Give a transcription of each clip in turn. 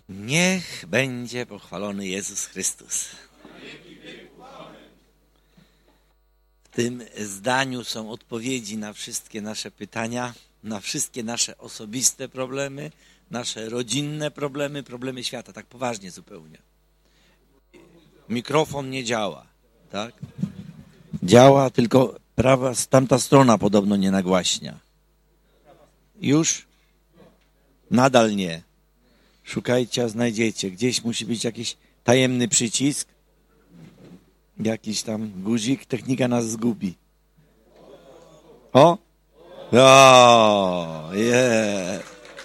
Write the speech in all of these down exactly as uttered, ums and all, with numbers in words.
Niech będzie pochwalony Jezus Chrystus. W tym zdaniu są odpowiedzi na wszystkie nasze pytania, na wszystkie nasze osobiste problemy, nasze rodzinne problemy, problemy świata, tak poważnie zupełnie. Mikrofon nie działa, tak? Działa, tylko prawa, tamta strona podobno nie nagłaśnia. Już? Nadal nie. Szukajcie, a znajdziecie. Gdzieś musi być jakiś tajemny przycisk, jakiś tam guzik, technika nas zgubi. O! O! Yeah.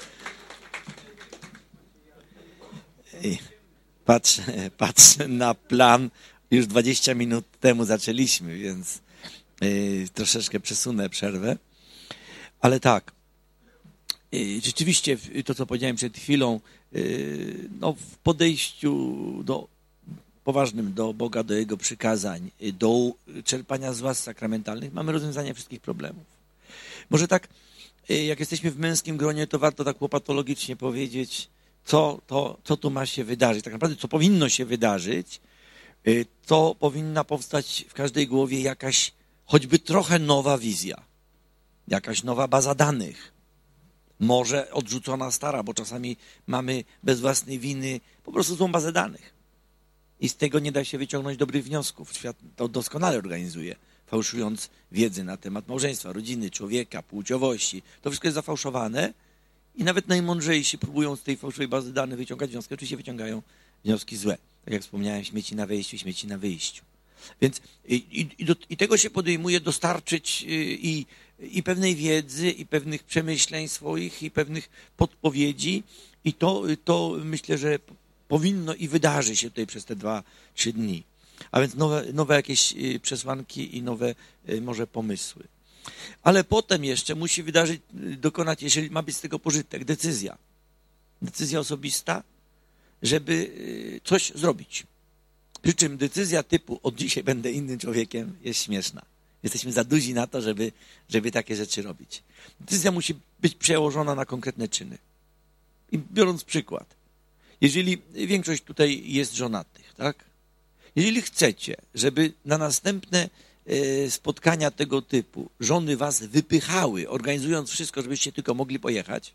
Patrzę, patrzę na plan. Już dwadzieścia minut temu zaczęliśmy, więc yy, troszeczkę przesunę przerwę. Ale tak, yy, rzeczywiście to, co powiedziałem przed chwilą, yy, no, w podejściu do poważnym do Boga, do Jego przykazań, do czerpania z łask sakramentalnych mamy rozwiązanie wszystkich problemów. Może tak, jak jesteśmy w męskim gronie, to warto tak łopatologicznie powiedzieć, co, to, co tu ma się wydarzyć. Tak naprawdę, co powinno się wydarzyć, to powinna powstać w każdej głowie jakaś, choćby trochę nowa wizja, jakaś nowa baza danych. Może odrzucona stara, bo czasami mamy bez własnej winy po prostu złą bazę danych. I z tego nie da się wyciągnąć dobrych wniosków. Świat to doskonale organizuje, fałszując wiedzę na temat małżeństwa, rodziny, człowieka, płciowości. To wszystko jest zafałszowane i nawet najmądrzejsi próbują z tej fałszywej bazy danych wyciągać wnioski. Oczywiście wyciągają wnioski złe. Tak jak wspomniałem, śmieci na wejściu, śmieci na wyjściu. Więc i, i, i, do, i tego się podejmuje dostarczyć i, i pewnej wiedzy, i pewnych przemyśleń swoich, i pewnych podpowiedzi. I to, to myślę, że powinno i wydarzy się tutaj przez te dwa, trzy dni. A więc nowe, nowe jakieś przesłanki i nowe może pomysły. Ale potem jeszcze musi wydarzyć, dokonać, jeżeli ma być z tego pożytek, decyzja. Decyzja osobista, żeby coś zrobić. Przy czym decyzja typu od dzisiaj będę innym człowiekiem jest śmieszna. Jesteśmy za duzi na to, żeby, żeby takie rzeczy robić. Decyzja musi być przełożona na konkretne czyny. I biorąc przykład, jeżeli większość tutaj jest żonatych, tak? Jeżeli chcecie, żeby na następne spotkania tego typu żony was wypychały, organizując wszystko, żebyście tylko mogli pojechać,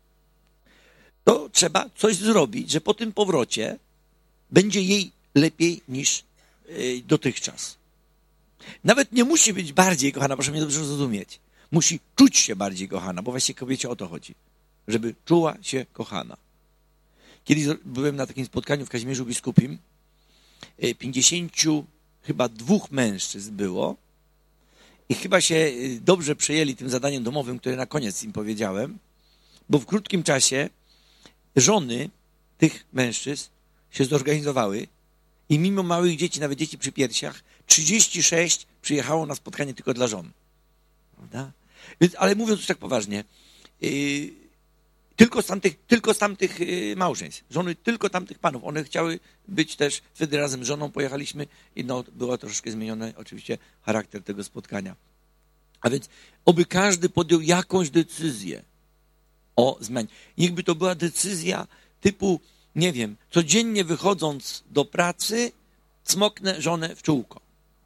to trzeba coś zrobić, że po tym powrocie będzie jej lepiej niż dotychczas. Nawet nie musi być bardziej kochana, proszę mnie dobrze zrozumieć. Musi czuć się bardziej kochana, bo właściwie kobiecie o to chodzi. Żeby czuła się kochana. Kiedyś byłem na takim spotkaniu w Kazimierzu Biskupim. Pięćdziesięciu chyba dwóch mężczyzn było i chyba się dobrze przejęli tym zadaniem domowym, które na koniec im powiedziałem, bo w krótkim czasie żony tych mężczyzn się zorganizowały i mimo małych dzieci, nawet dzieci przy piersiach, trzydzieści sześć przyjechało na spotkanie tylko dla żon. Prawda? Więc, ale mówiąc już tak poważnie, yy, Tylko z, tamtych, tylko z tamtych małżeństw. Żony tylko tamtych panów. One chciały być też, wtedy razem z żoną pojechaliśmy i no, było troszeczkę zmieniony oczywiście charakter tego spotkania. A więc oby każdy podjął jakąś decyzję o zmianie. Niechby to była decyzja typu, nie wiem, codziennie wychodząc do pracy, cmoknę żonę w czółko.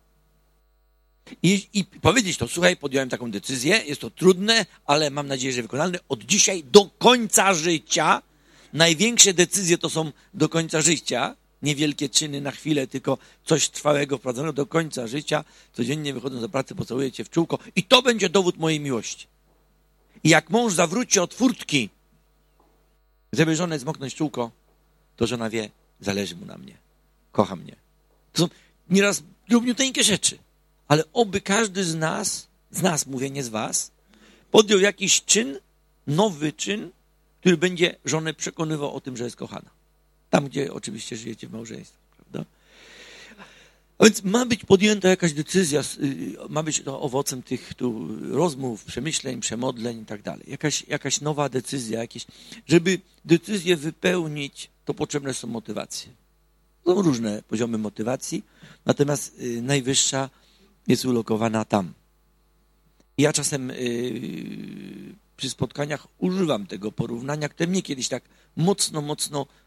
I, I powiedzieć to, słuchaj, podjąłem taką decyzję, jest to trudne, ale mam nadzieję, że wykonalne. Od dzisiaj do końca życia, największe decyzje to są do końca życia, niewielkie czyny na chwilę, tylko coś trwałego wprowadzonego do końca życia. Codziennie wychodząc do pracy, pocałuję cię w czółko i to będzie dowód mojej miłości. I jak mąż zawróci od furtki, żeby żonę zmoknąć w czółko, to żona wie, zależy mu na mnie, kocha mnie. To są nieraz drobniuteńkie rzeczy. Ale oby każdy z nas, z nas mówię, nie z was, podjął jakiś czyn, nowy czyn, który będzie żonę przekonywał o tym, że jest kochana. Tam, gdzie oczywiście żyjecie w małżeństwie, prawda? A więc ma być podjęta jakaś decyzja, ma być to owocem tych tu rozmów, przemyśleń, przemodleń i tak dalej. Jakaś, jakaś nowa decyzja, jakieś, żeby decyzję wypełnić, to potrzebne są motywacje. Są różne poziomy motywacji, natomiast najwyższa jest ulokowana tam. Ja czasem yy, przy spotkaniach używam tego porównania, które mnie kiedyś tak mocno, mocno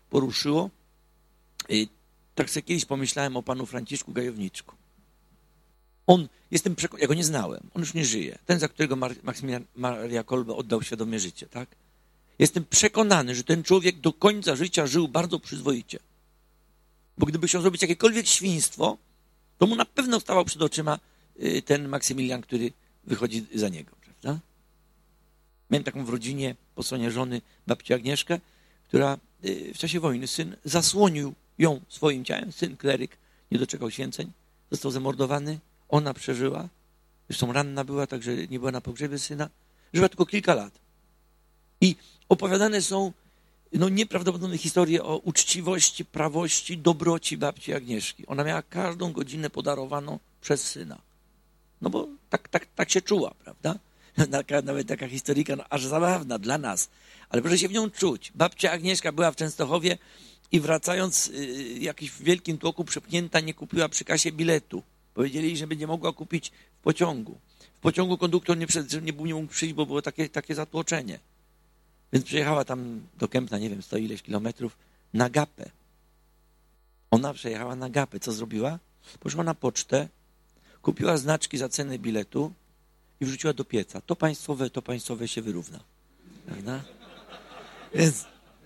poruszyło. Tak sobie kiedyś pomyślałem o panu Franciszku Gajowniczku. On, jestem przekonany, ja go nie znałem, on już nie żyje. Ten, za którego Maksymilian Maria Kolbe oddał świadomie życie, tak? Jestem przekonany, że ten człowiek do końca życia żył bardzo przyzwoicie. Bo gdyby chciał zrobić jakiekolwiek świństwo, to mu na pewno stawał przed oczyma ten Maksymilian, który wychodzi za niego, prawda? Miałem taką w rodzinie po stronie żony babcię Agnieszkę, która w czasie wojny syn zasłonił ją swoim ciałem. Syn kleryk nie doczekał święceń, został zamordowany, ona przeżyła, zresztą ranna była, także nie była na pogrzebie syna, żyła tylko kilka lat. I opowiadane są no, nieprawdopodobne historie o uczciwości, prawości, dobroci babci Agnieszki. Ona miała każdą godzinę podarowaną przez syna. No bo tak, tak, tak się czuła, prawda? Nawet taka historyjka, no, aż zabawna dla nas, ale proszę się w nią czuć. Babcia Agnieszka była w Częstochowie i wracając y, jakiś w wielkim tłoku przepchnięta nie kupiła przy kasie biletu. Powiedzieli, że będzie mogła kupić w pociągu. W pociągu konduktor nie, przed, nie, nie mógł przyjść, bo było takie, takie zatłoczenie. Więc przyjechała tam do Kępna, nie wiem, sto ileś kilometrów, na gapę. Ona przejechała na gapę. Co zrobiła? Poszła na pocztę, kupiła znaczki za cenę biletu i wrzuciła do pieca. To państwowe, to państwowe się wyrówna. Prawda? Więc...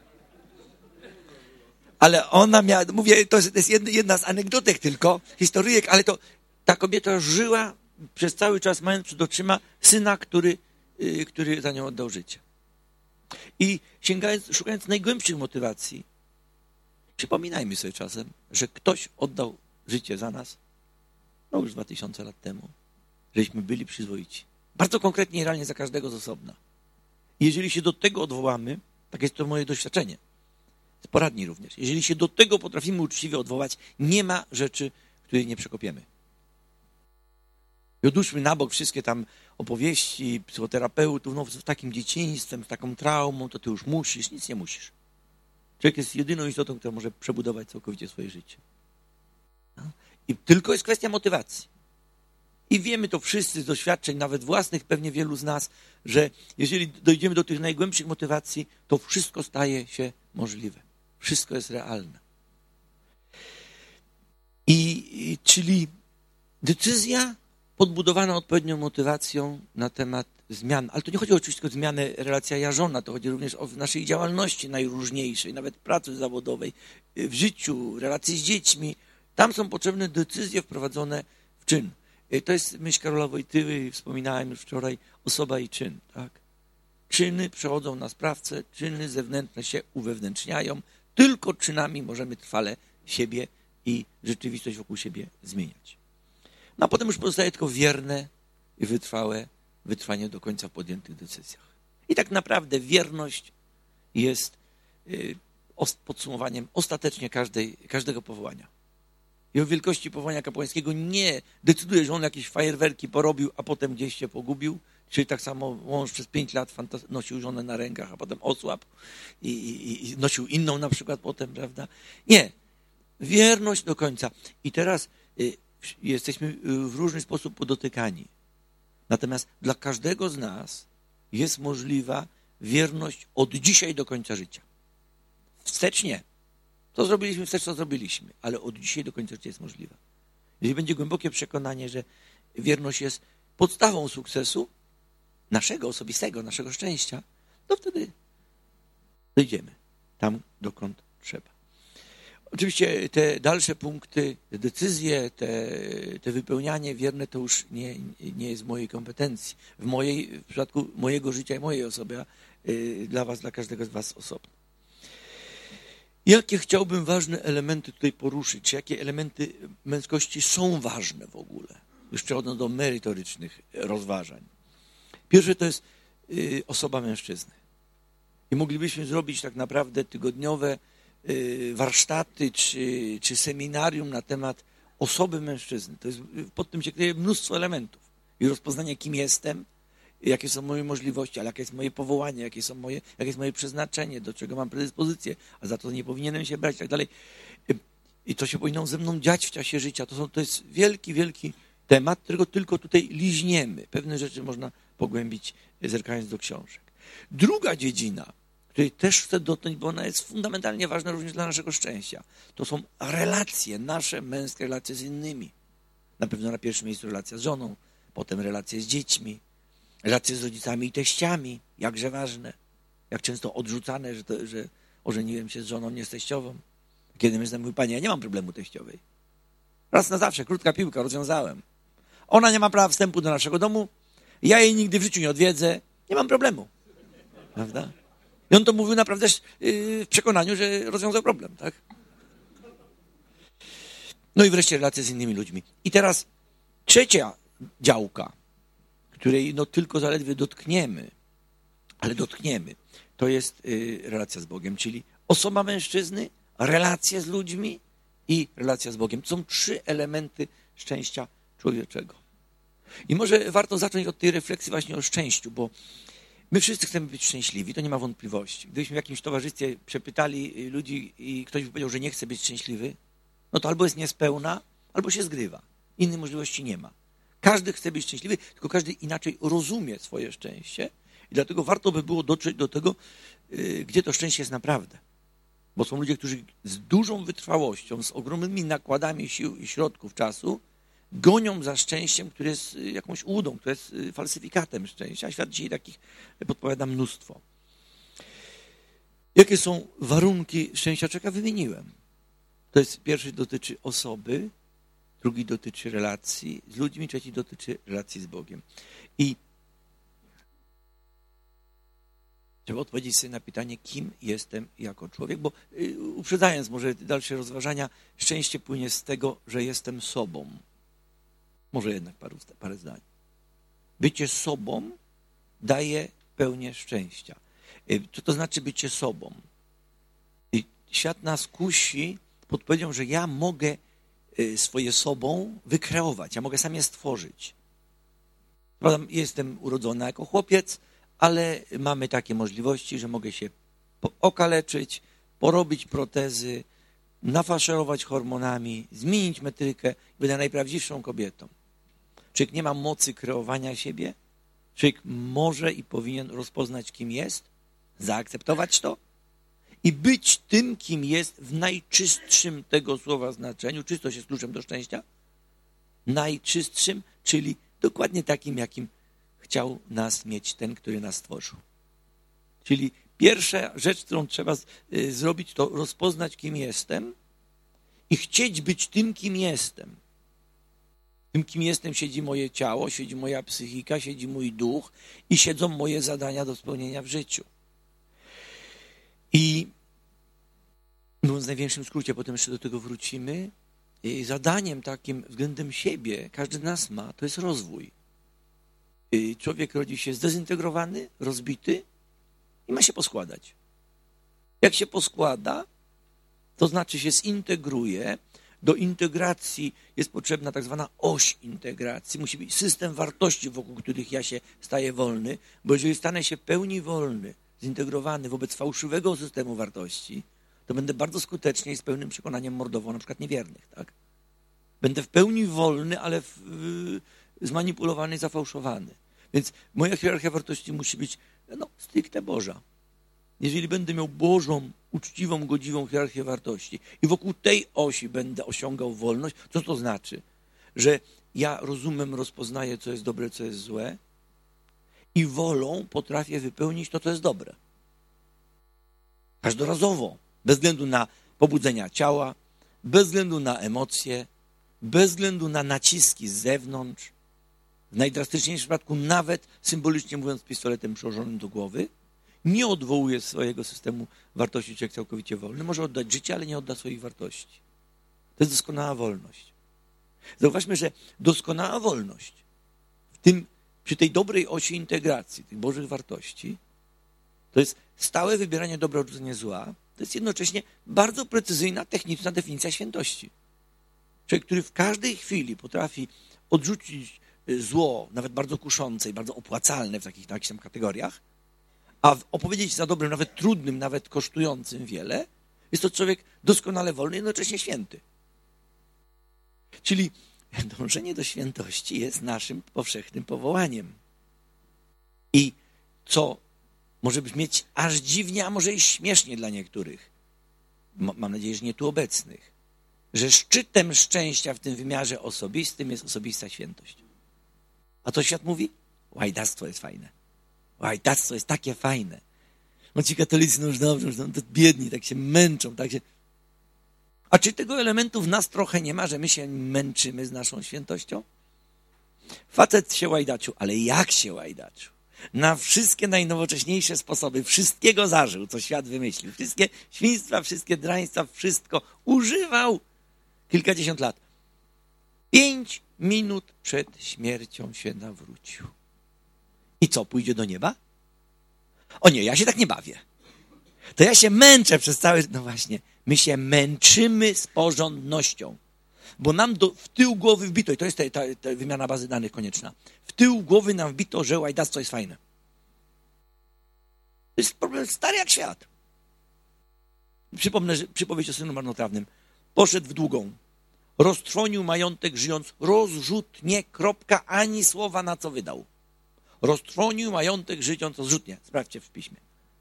Ale ona miała, mówię, to jest, to jest jedna, jedna z anegdotek tylko, historyjek, ale to ta kobieta żyła przez cały czas, mając przed oczyma syna, który, yy, który za nią oddał życie. I sięgając, szukając najgłębszych motywacji, przypominajmy sobie czasem, że ktoś oddał życie za nas, no już dwa tysiące lat temu, żeśmy byli przyzwoici. Bardzo konkretnie i realnie za każdego z osobna. I jeżeli się do tego odwołamy, tak jest to moje doświadczenie, z poradni również, jeżeli się do tego potrafimy uczciwie odwołać, nie ma rzeczy, której nie przekopiemy. I odłóżmy na bok wszystkie tam opowieści psychoterapeutów, no z takim dzieciństwem, z taką traumą, to ty już musisz, nic nie musisz. Człowiek jest jedyną istotą, która może przebudować całkowicie swoje życie. No? I tylko jest kwestia motywacji. I wiemy to wszyscy z doświadczeń, nawet własnych, pewnie wielu z nas, że jeżeli dojdziemy do tych najgłębszych motywacji, to wszystko staje się możliwe. Wszystko jest realne. I, i czyli decyzja podbudowana odpowiednią motywacją na temat zmian. Ale to nie chodzi oczywiście tylko o zmianę relacja ja-żona, to chodzi również o naszej działalności najróżniejszej, nawet pracy zawodowej, w życiu, relacji z dziećmi. Tam są potrzebne decyzje wprowadzone w czyn. To jest myśl Karola Wojtyły, wspominałem już wczoraj, osoba i czyn. Tak? Czyny przechodzą na sprawcę, czyny zewnętrzne się uwewnętrzniają. Tylko czynami możemy trwale siebie i rzeczywistość wokół siebie zmieniać. No a potem już pozostaje tylko wierne i wytrwałe wytrwanie do końca w podjętych decyzjach. I tak naprawdę wierność jest podsumowaniem ostatecznie każdej, każdego powołania. I o wielkości powołania kapłańskiego nie decyduje, że on jakieś fajerwerki porobił, a potem gdzieś się pogubił. Czyli tak samo mąż przez pięć lat nosił żonę na rękach, a potem osłabł i, i, i nosił inną na przykład potem, prawda? Nie. Wierność do końca. I teraz y, jesteśmy w różny sposób podotykani. Natomiast dla każdego z nas jest możliwa wierność od dzisiaj do końca życia. Wstecz nie. Co zrobiliśmy wstecz, co zrobiliśmy. Ale od dzisiaj do końca życia jest możliwa. Jeżeli będzie głębokie przekonanie, że wierność jest podstawą sukcesu, naszego osobistego, naszego szczęścia, to wtedy dojdziemy tam, dokąd trzeba. Oczywiście te dalsze punkty, te decyzje, te, te wypełnianie wierne to już nie, nie jest w mojej kompetencji. W, mojej, w przypadku mojego życia i mojej osoby, a y, dla was, dla każdego z was osobno. Jakie chciałbym ważne elementy tutaj poruszyć? Czy jakie elementy męskości są ważne w ogóle? Już przechodząc do merytorycznych rozważań. Pierwsze to jest y, osoba mężczyzny. I moglibyśmy zrobić tak naprawdę tygodniowe y, warsztaty czy, czy seminarium na temat osoby mężczyzny. To jest, pod tym się kryje mnóstwo elementów. I rozpoznanie, kim jestem, jakie są moje możliwości, ale jakie jest moje powołanie, jakie, są moje, jakie jest moje przeznaczenie, do czego mam predyspozycję, a za to nie powinienem się brać i tak dalej. I co się powinno ze mną dziać w czasie życia. To, są, to jest wielki, wielki temat, którego tylko tutaj liźniemy. Pewne rzeczy można pogłębić, zerkając do książek. Druga dziedzina, której też chcę dotknąć, bo ona jest fundamentalnie ważna również dla naszego szczęścia. To są relacje, nasze męskie relacje z innymi. Na pewno na pierwszym miejscu relacja z żoną, potem relacje z dziećmi, relacje z rodzicami i teściami, jakże ważne, jak często odrzucane, że, to, że ożeniłem się z żoną, nie z teściową. Kiedy mężczyzna mówi, panie, ja nie mam problemu teściowej. Raz na zawsze, krótka piłka, rozwiązałem. Ona nie ma prawa wstępu do naszego domu, ja jej nigdy w życiu nie odwiedzę, nie mam problemu. Prawda? I on to mówił naprawdę w przekonaniu, że rozwiązał problem, tak? No i wreszcie relacje z innymi ludźmi. I teraz trzecia działka, której no tylko zaledwie dotkniemy, ale dotkniemy, to jest relacja z Bogiem, czyli osoba mężczyzny, relacje z ludźmi i relacja z Bogiem. To są trzy elementy szczęścia człowieczego. I może warto zacząć od tej refleksji właśnie o szczęściu, bo my wszyscy chcemy być szczęśliwi, to nie ma wątpliwości. Gdybyśmy w jakimś towarzystwie przepytali ludzi i ktoś by powiedział, że nie chce być szczęśliwy, no to albo jest niespełna, albo się zgrywa. Innej możliwości nie ma. Każdy chce być szczęśliwy, tylko każdy inaczej rozumie swoje szczęście i dlatego warto by było dotrzeć do tego, gdzie to szczęście jest naprawdę. Bo są ludzie, którzy z dużą wytrwałością, z ogromnymi nakładami sił i środków czasu gonią za szczęściem, które jest jakąś ułudą, które jest falsyfikatem szczęścia. A świat dzisiaj takich podpowiada mnóstwo. Jakie są warunki szczęścia człowieka? Wymieniłem. To jest pierwszy dotyczy osoby, drugi dotyczy relacji z ludźmi, trzeci dotyczy relacji z Bogiem. I trzeba odpowiedzieć sobie na pytanie, kim jestem jako człowiek, bo uprzedzając może dalsze rozważania, szczęście płynie z tego, że jestem sobą. Może jednak paru, parę zdań. Bycie sobą daje pełnię szczęścia. Co to znaczy bycie sobą? Świat nas kusi podpowiedzią, że ja mogę swoje sobą wykreować, ja mogę sam je stworzyć. Jestem urodzona jako chłopiec, ale mamy takie możliwości, że mogę się okaleczyć, porobić protezy, nafaszerować hormonami, zmienić metrykę, będę najprawdziwszą kobietą. Człowiek nie ma mocy kreowania siebie, człowiek może i powinien rozpoznać, kim jest, zaakceptować to i być tym, kim jest w najczystszym tego słowa znaczeniu. Czystość jest kluczem do szczęścia. Najczystszym, czyli dokładnie takim, jakim chciał nas mieć ten, który nas stworzył. Czyli pierwsza rzecz, którą trzeba zrobić, to rozpoznać, kim jestem i chcieć być tym, kim jestem. Tym, kim jestem, siedzi moje ciało, siedzi moja psychika, siedzi mój duch i siedzą moje zadania do spełnienia w życiu. I mówiąc w największym skrócie, potem jeszcze do tego wrócimy, zadaniem takim względem siebie, każdy z nas ma, to jest rozwój. Człowiek rodzi się zdezintegrowany, rozbity i ma się poskładać. Jak się poskłada, to znaczy się zintegruje. Do integracji jest potrzebna tak zwana oś integracji. Musi być system wartości, wokół których ja się staję wolny, bo jeżeli stanę się w pełni wolny, zintegrowany wobec fałszywego systemu wartości, to będę bardzo skutecznie i z pełnym przekonaniem mordował na przykład niewiernych. Tak? Będę w pełni wolny, ale w, w, zmanipulowany, zafałszowany. Więc moja hierarchia wartości musi być no, stricte Boża. Jeżeli będę miał Bożą, uczciwą, godziwą hierarchię wartości i wokół tej osi będę osiągał wolność, co to znaczy? Że ja rozumem rozpoznaję, co jest dobre, co jest złe i wolą potrafię wypełnić to, co jest dobre. Każdorazowo, bez względu na pobudzenia ciała, bez względu na emocje, bez względu na naciski z zewnątrz, w najdrastyczniejszym przypadku nawet, symbolicznie mówiąc, pistoletem przyłożonym do głowy, nie odwołuje swojego systemu wartości, człowiek całkowicie wolny. Może oddać życie, ale nie odda swoich wartości. To jest doskonała wolność. Zauważmy, że doskonała wolność w tym, przy tej dobrej osi integracji tych Bożych wartości, to jest stałe wybieranie dobra, odrzucenie zła, to jest jednocześnie bardzo precyzyjna, techniczna definicja świętości. Człowiek, który w każdej chwili potrafi odrzucić zło, nawet bardzo kuszące i bardzo opłacalne w takich, takich tam kategoriach, a opowiedzieć za dobrym, nawet trudnym, nawet kosztującym wiele, jest to człowiek doskonale wolny, jednocześnie święty. Czyli dążenie do świętości jest naszym powszechnym powołaniem. I co Może brzmieć aż dziwnie, a może i śmiesznie dla niektórych. Mam nadzieję, że nie tu obecnych. Że szczytem szczęścia w tym wymiarze osobistym jest osobista świętość. A co świat mówi? Łajdactwo jest fajne. Łajdactwo jest takie fajne. No ci katolicy, no już dobrze, już no, to biedni, tak się męczą, tak się... A czy tego elementu w nas trochę nie ma, że my się męczymy z naszą świętością? Facet się łajdaczył, ale jak się łajdaczył? Na wszystkie najnowocześniejsze sposoby, wszystkiego zażył, co świat wymyślił. Wszystkie świństwa, wszystkie draństwa, wszystko używał kilkadziesiąt lat. Pięć minut przed śmiercią się nawrócił. I co, pójdzie do nieba? O nie, ja się tak nie bawię. To ja się męczę przez cały... No właśnie, my się męczymy z porządnością. Bo nam do, w tył głowy wbito, i to jest ta, ta, ta wymiana bazy danych konieczna, w tył głowy nam wbito, że łajdactwo jest fajne. To jest problem stary jak świat. Przypomnę, że przypowieść o synu marnotrawnym. Poszedł w długą. Roztrwonił majątek, żyjąc rozrzutnie, kropka, ani słowa na co wydał. Roztrwonił majątek, żyjąc rozrzutnie. Sprawdźcie w piśmie.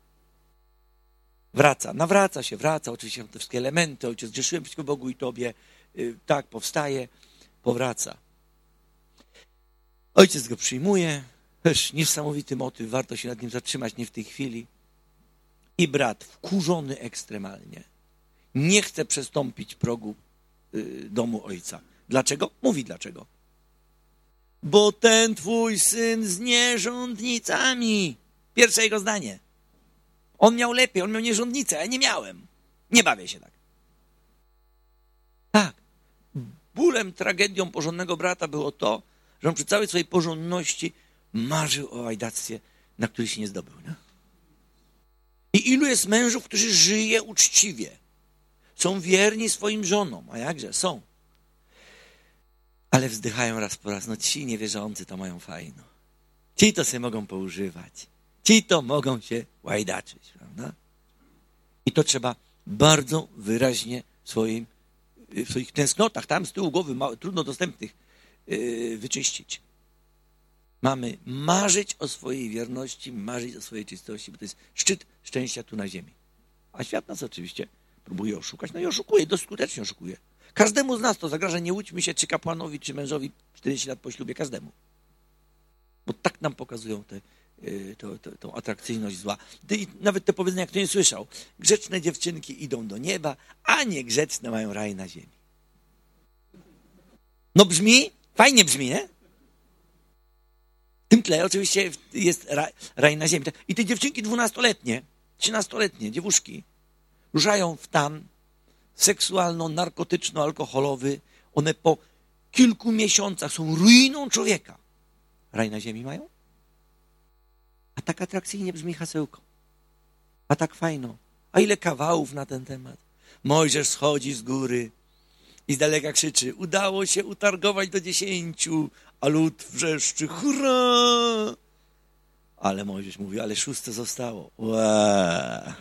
Wraca, nawraca się, wraca, oczywiście te wszystkie elementy, ojciec, grzeszyłem przeciwko Bogu i Tobie, yy, tak, powstaje, powraca. Ojciec go przyjmuje, też niesamowity motyw, warto się nad nim zatrzymać, nie w tej chwili. I brat, wkurzony ekstremalnie, nie chce przestąpić progu yy, domu ojca. Dlaczego? Mówi dlaczego. Bo ten twój syn z nierządnicami. Pierwsze jego zdanie. On miał lepiej, on miał nierządnicę, a ja nie miałem. Nie bawię się tak. Tak. Bólem, tragedią porządnego brata było to, że on przy całej swojej porządności marzył o łajdactwie, na który się nie zdobył. Nie? I ilu jest mężów, którzy żyją uczciwie. Są wierni swoim żonom. A jakże? Są. Ale wzdychają raz po raz. No ci niewierzący to mają fajno. Ci to sobie mogą poużywać. Ci to mogą się łajdaczyć, prawda? I to trzeba bardzo wyraźnie w, swoim, w swoich tęsknotach, tam z tyłu głowy, mało, trudno dostępnych, yy, wyczyścić. Mamy marzyć o swojej wierności, marzyć o swojej czystości, bo to jest szczyt szczęścia tu na ziemi. A świat nas oczywiście próbuje oszukać, no i oszukuje, dość skutecznie oszukuje. Każdemu z nas to zagraża, nie łudźmy się, czy kapłanowi, czy mężowi czterdzieści lat po ślubie, każdemu. Bo tak nam pokazują te To, to, tą atrakcyjność zła. I nawet te powiedzenia, kto nie słyszał. Grzeczne dziewczynki idą do nieba, a niegrzeczne mają raj na ziemi. No brzmi, fajnie brzmi, nie? W tym tle oczywiście jest raj, raj na ziemi. I te dziewczynki dwunastoletnie, trzynastoletnie, dziewuszki, ruszają w tan seksualno-narkotyczno-alkoholowy. One po kilku miesiącach są ruiną człowieka. Raj na ziemi mają? A tak atrakcyjnie brzmi hasełko. A tak fajno. A ile kawałów na ten temat. Mojżesz schodzi z góry i z daleka krzyczy: udało się utargować do dziesięciu, a lud wrzeszczy: hurra! Ale Mojżesz mówi: ale szóste zostało. Ła.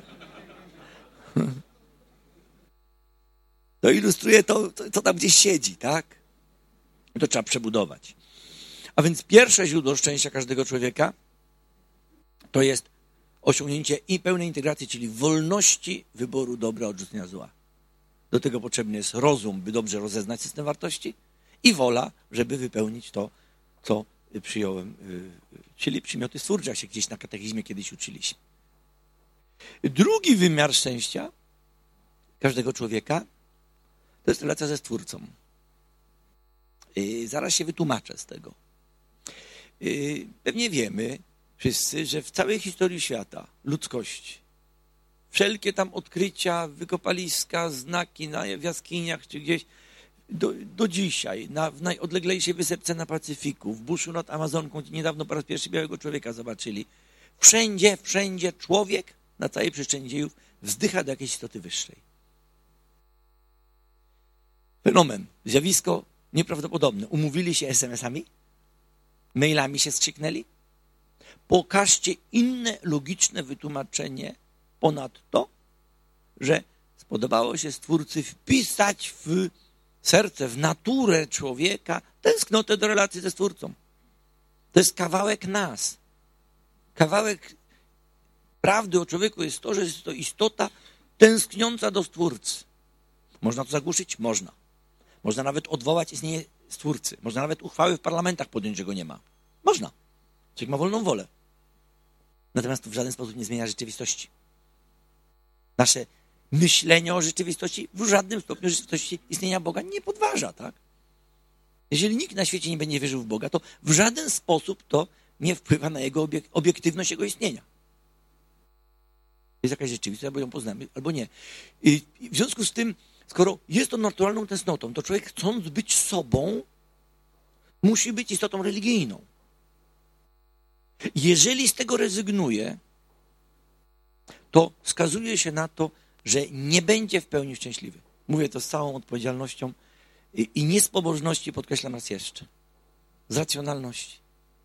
To ilustruje to, co tam gdzieś siedzi, tak? To trzeba przebudować. A więc pierwsze źródło szczęścia każdego człowieka to jest osiągnięcie i pełnej integracji, czyli wolności wyboru dobra, odrzucenia zła. Do tego potrzebny jest rozum, by dobrze rozeznać system wartości, i wola, żeby wypełnić to, co przyjąłem, czyli przymioty stwórcze, jak się gdzieś na katechizmie kiedyś uczyliśmy. Drugi wymiar szczęścia każdego człowieka to jest relacja ze Stwórcą. Zaraz się wytłumaczę z tego. Pewnie wiemy wszyscy, że w całej historii świata, ludzkości, wszelkie tam odkrycia, wykopaliska, znaki na, w jaskiniach czy gdzieś, do, do dzisiaj, na, w najodleglejszej wysepce na Pacyfiku, w buszu nad Amazonką, gdzie niedawno po raz pierwszy białego człowieka zobaczyli, wszędzie, wszędzie człowiek na całej przestrzeni dziejów wzdycha do jakiejś istoty wyższej. Fenomen, zjawisko nieprawdopodobne. Umówili się es em esami? Mailami się skrzyknęli? Pokażcie inne logiczne wytłumaczenie ponad to, że spodobało się Stwórcy wpisać w serce, w naturę człowieka tęsknotę do relacji ze Stwórcą. To jest kawałek nas. Kawałek prawdy o człowieku jest to, że jest to istota tęskniąca do Stwórcy. Można to zagłuszyć? Można. Można nawet odwołać istnienie Stwórcy. Można nawet uchwały w parlamentach podjąć, że go nie ma. Można. Człowiek ma wolną wolę. Natomiast to w żaden sposób nie zmienia rzeczywistości. Nasze myślenie o rzeczywistości w żadnym stopniu rzeczywistości istnienia Boga nie podważa, tak? Jeżeli nikt na świecie nie będzie wierzył w Boga, to w żaden sposób to nie wpływa na jego obiek- obiektywność jego istnienia. Jest jakaś rzeczywistość, albo ją poznamy, albo nie. I w związku z tym, skoro jest to naturalną tęsknotą, to człowiek, chcąc być sobą, musi być istotą religijną. Jeżeli z tego rezygnuje, to wskazuje się na to, że nie będzie w pełni szczęśliwy. Mówię to z całą odpowiedzialnością i, i nie z pobożności, podkreślam raz jeszcze. Z racjonalności.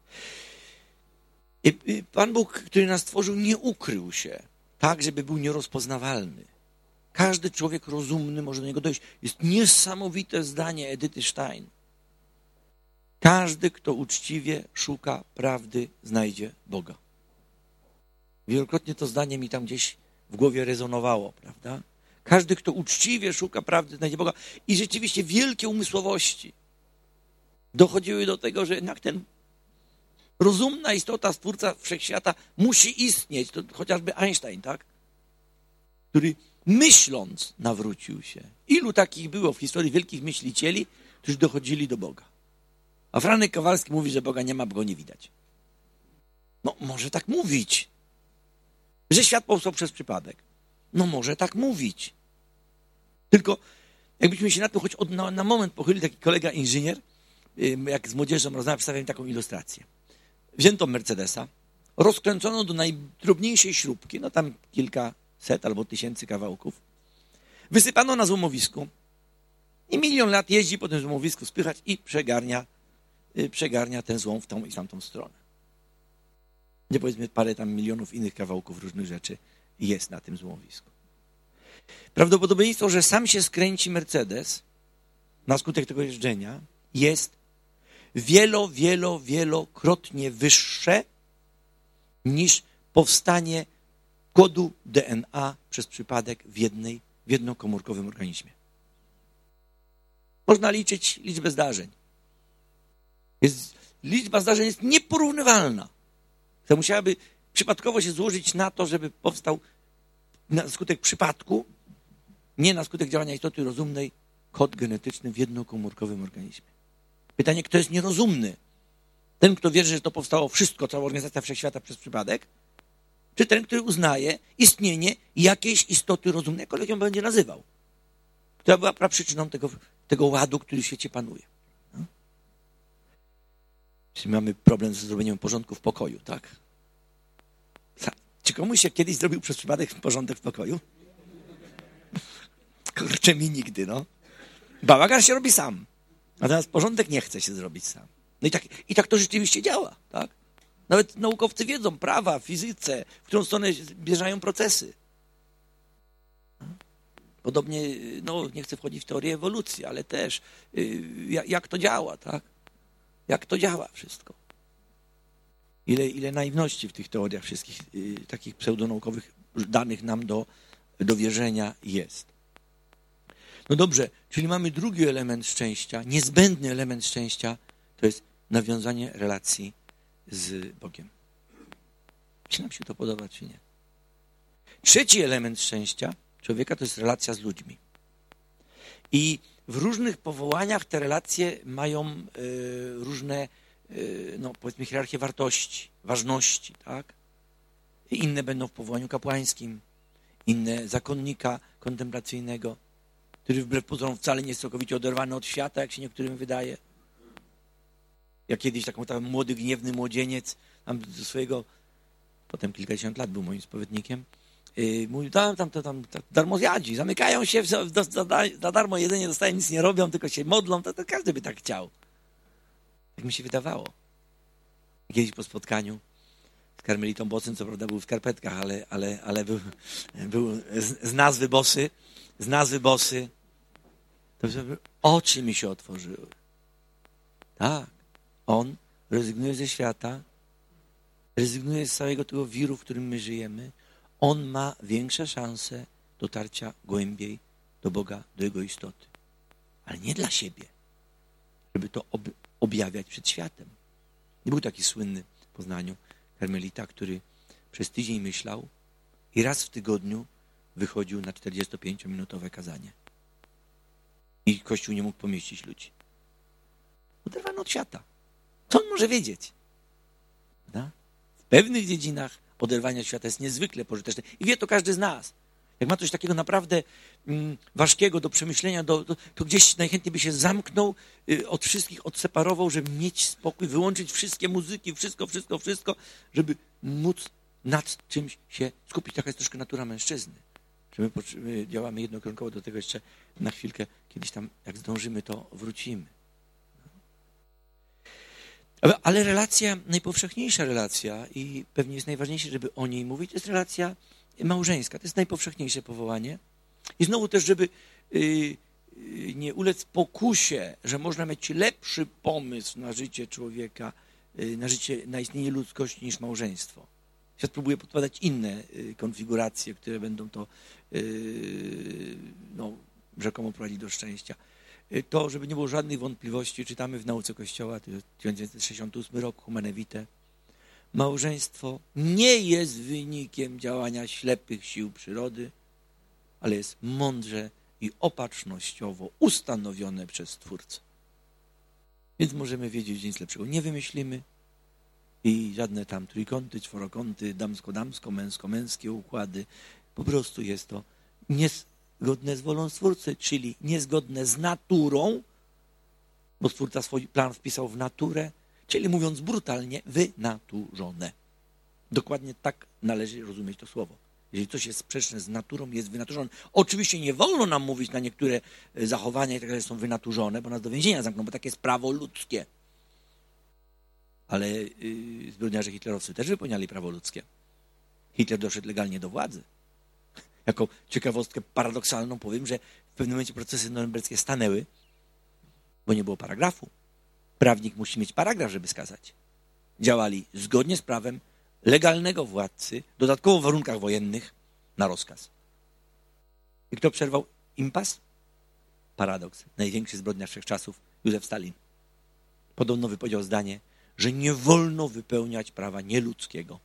I, i Pan Bóg, który nas stworzył, nie ukrył się tak, żeby był nierozpoznawalny. Każdy człowiek rozumny może do niego dojść. Jest niesamowite zdanie Edyty Stein. Każdy, kto uczciwie szuka prawdy, znajdzie Boga. Wielokrotnie to zdanie mi tam gdzieś w głowie rezonowało, prawda? Każdy, kto uczciwie szuka prawdy, znajdzie Boga. I rzeczywiście wielkie umysłowości dochodziły do tego, że jednak ten rozumna istota, Stwórca Wszechświata musi istnieć. To chociażby Einstein, tak? Który myśląc nawrócił się. Ilu takich było w historii wielkich myślicieli, którzy dochodzili do Boga? A Franek Kowalski mówi, że Boga nie ma, bo go nie widać. No, może tak mówić. Że świat powstał przez przypadek. No, może tak mówić. Tylko jakbyśmy się na tym choć od, na, na moment pochylili, taki kolega inżynier, jak z młodzieżą rozmawiał, przedstawiał taką ilustrację. Wzięto Mercedesa, rozkręcono do najdrobniejszej śrubki, no tam kilkaset albo tysięcy kawałków, wysypano na złomowisku i milion lat jeździ po tym złomowisku spychać i przegarnia, przegarnia ten złom w tą i tamtą stronę. Nie powiedzmy parę tam milionów innych kawałków różnych rzeczy jest na tym złomowisku. Prawdopodobieństwo, że sam się skręci Mercedes na skutek tego jeżdżenia jest wielo, wielo, wielokrotnie wyższe niż powstanie kodu D N A przez przypadek w, jednej, w jednokomórkowym organizmie. Można liczyć liczbę zdarzeń. Jest, liczba zdarzeń jest nieporównywalna. To musiałaby przypadkowo się złożyć na to, żeby powstał na skutek przypadku, nie na skutek działania istoty rozumnej, kod genetyczny w jednokomórkowym organizmie. Pytanie, kto jest nierozumny? Ten, kto wierzy, że to powstało wszystko, cała organizacja wszechświata przez przypadek? Czy ten, który uznaje istnienie jakiejś istoty rozumnej, jakkolwiek ją będzie nazywał, która była praprzyczyną tego, tego ładu, który w świecie panuje? No? Czyli mamy problem ze zrobieniem porządku w pokoju, tak? Czy komuś się kiedyś zrobił przez przypadek porządek w pokoju? Kurczę, mi nigdy, no. Bałagan się robi sam. Natomiast porządek nie chce się zrobić sam. No i tak, i tak to rzeczywiście działa, tak? Nawet naukowcy wiedzą, prawa, fizyce, w którą stronę bieżają procesy. Podobnie, no nie chcę wchodzić w teorię ewolucji, ale też yy, jak to działa, tak? Jak to działa wszystko. Ile, ile naiwności w tych teoriach wszystkich yy, takich pseudonaukowych danych nam do, do wierzenia jest. No dobrze, czyli mamy drugi element szczęścia, niezbędny element szczęścia, to jest nawiązanie relacji z Bogiem. Czy nam się to podoba, czy nie? Trzeci element szczęścia człowieka to jest relacja z ludźmi. I w różnych powołaniach te relacje mają y, różne, y, no powiedzmy, hierarchię wartości, ważności, tak? I inne będą w powołaniu kapłańskim, inne zakonnika kontemplacyjnego, który wbrew pozorom wcale nie jest całkowicie oderwany od świata, jak się niektórym wydaje. Ja kiedyś taki tam młody, gniewny młodzieniec, tam do swojego, potem kilkadziesiąt lat był moim spowiednikiem, yy, mówił, tam, tam, tam, tam, tam darmozjadzi, zamykają się, za, za, za darmo jedzenie dostają, nic nie robią, tylko się modlą, to, to każdy by tak chciał. Tak mi się wydawało. Kiedyś po spotkaniu z karmelitą bosym, co prawda był w skarpetkach, ale, ale, ale był, był z, z nazwy bosy, z nazwy bosy, to oczy mi się otworzyły. Tak. On rezygnuje ze świata, rezygnuje z całego tego wiru, w którym my żyjemy, on ma większe szanse dotarcia głębiej do Boga, do Jego istoty. Ale nie dla siebie, żeby to ob- objawiać przed światem. Nie był taki słynny w Poznaniu karmelita, który przez tydzień myślał i raz w tygodniu wychodził na czterdziestopięciominutowe kazanie. I Kościół nie mógł pomieścić ludzi. Oderwano od świata. Co on może wiedzieć? Da? W pewnych dziedzinach oderwanie od świata jest niezwykle pożyteczne. I wie to każdy z nas. Jak ma coś takiego naprawdę mm, ważkiego do przemyślenia, do, do, to gdzieś najchętniej by się zamknął, y, od wszystkich odseparował, żeby mieć spokój, wyłączyć wszystkie muzyki, wszystko, wszystko, wszystko, żeby móc nad czymś się skupić. Taka jest troszkę natura mężczyzny. Że my, my działamy jednokierunkowo, do tego jeszcze na chwilkę, kiedyś tam, jak zdążymy, to wrócimy. Ale, ale relacja, najpowszechniejsza relacja i pewnie jest najważniejsze, żeby o niej mówić, to jest relacja małżeńska. To jest najpowszechniejsze powołanie. I znowu też, żeby yy, yy, nie ulec pokusie, że można mieć lepszy pomysł na życie człowieka, yy, na życie, na istnienie ludzkości niż małżeństwo. Świat próbuje podpowiadać inne yy, konfiguracje, które będą to yy, no, rzekomo prowadzić do szczęścia. Yy, to, żeby nie było żadnych wątpliwości, czytamy w nauce Kościoła, tysiąc dziewięćset sześćdziesiąty ósmy rok, Humane Vitae. Małżeństwo nie jest wynikiem działania ślepych sił przyrody, ale jest mądrze i opatrznościowo ustanowione przez Stwórcę. Więc możemy wiedzieć, że nic lepszego nie wymyślimy i żadne tam trójkąty, czworokąty, damsko-damsko, męsko-męskie układy. Po prostu jest to niezgodne z wolą Stwórcy, czyli niezgodne z naturą, bo Stwórca swój plan wpisał w naturę, czyli mówiąc brutalnie, wynaturzone. Dokładnie tak należy rozumieć to słowo. Jeżeli coś jest sprzeczne z naturą, jest wynaturzone. Oczywiście nie wolno nam mówić na niektóre zachowania i tak dalej są wynaturzone, bo nas do więzienia zamkną, bo takie jest prawo ludzkie. Ale yy, zbrodniarze hitlerowcy też wypełniali prawo ludzkie. Hitler doszedł legalnie do władzy. Jako ciekawostkę paradoksalną powiem, że w pewnym momencie procesy norymberskie stanęły, bo nie było paragrafu. Prawnik musi mieć paragraf, żeby skazać. Działali zgodnie z prawem legalnego władcy, dodatkowo w warunkach wojennych, na rozkaz. I kto przerwał impas? Paradoks. Największy zbrodniarz wszechczasów, Józef Stalin. Podobno wypowiedział zdanie, że nie wolno wypełniać prawa nieludzkiego.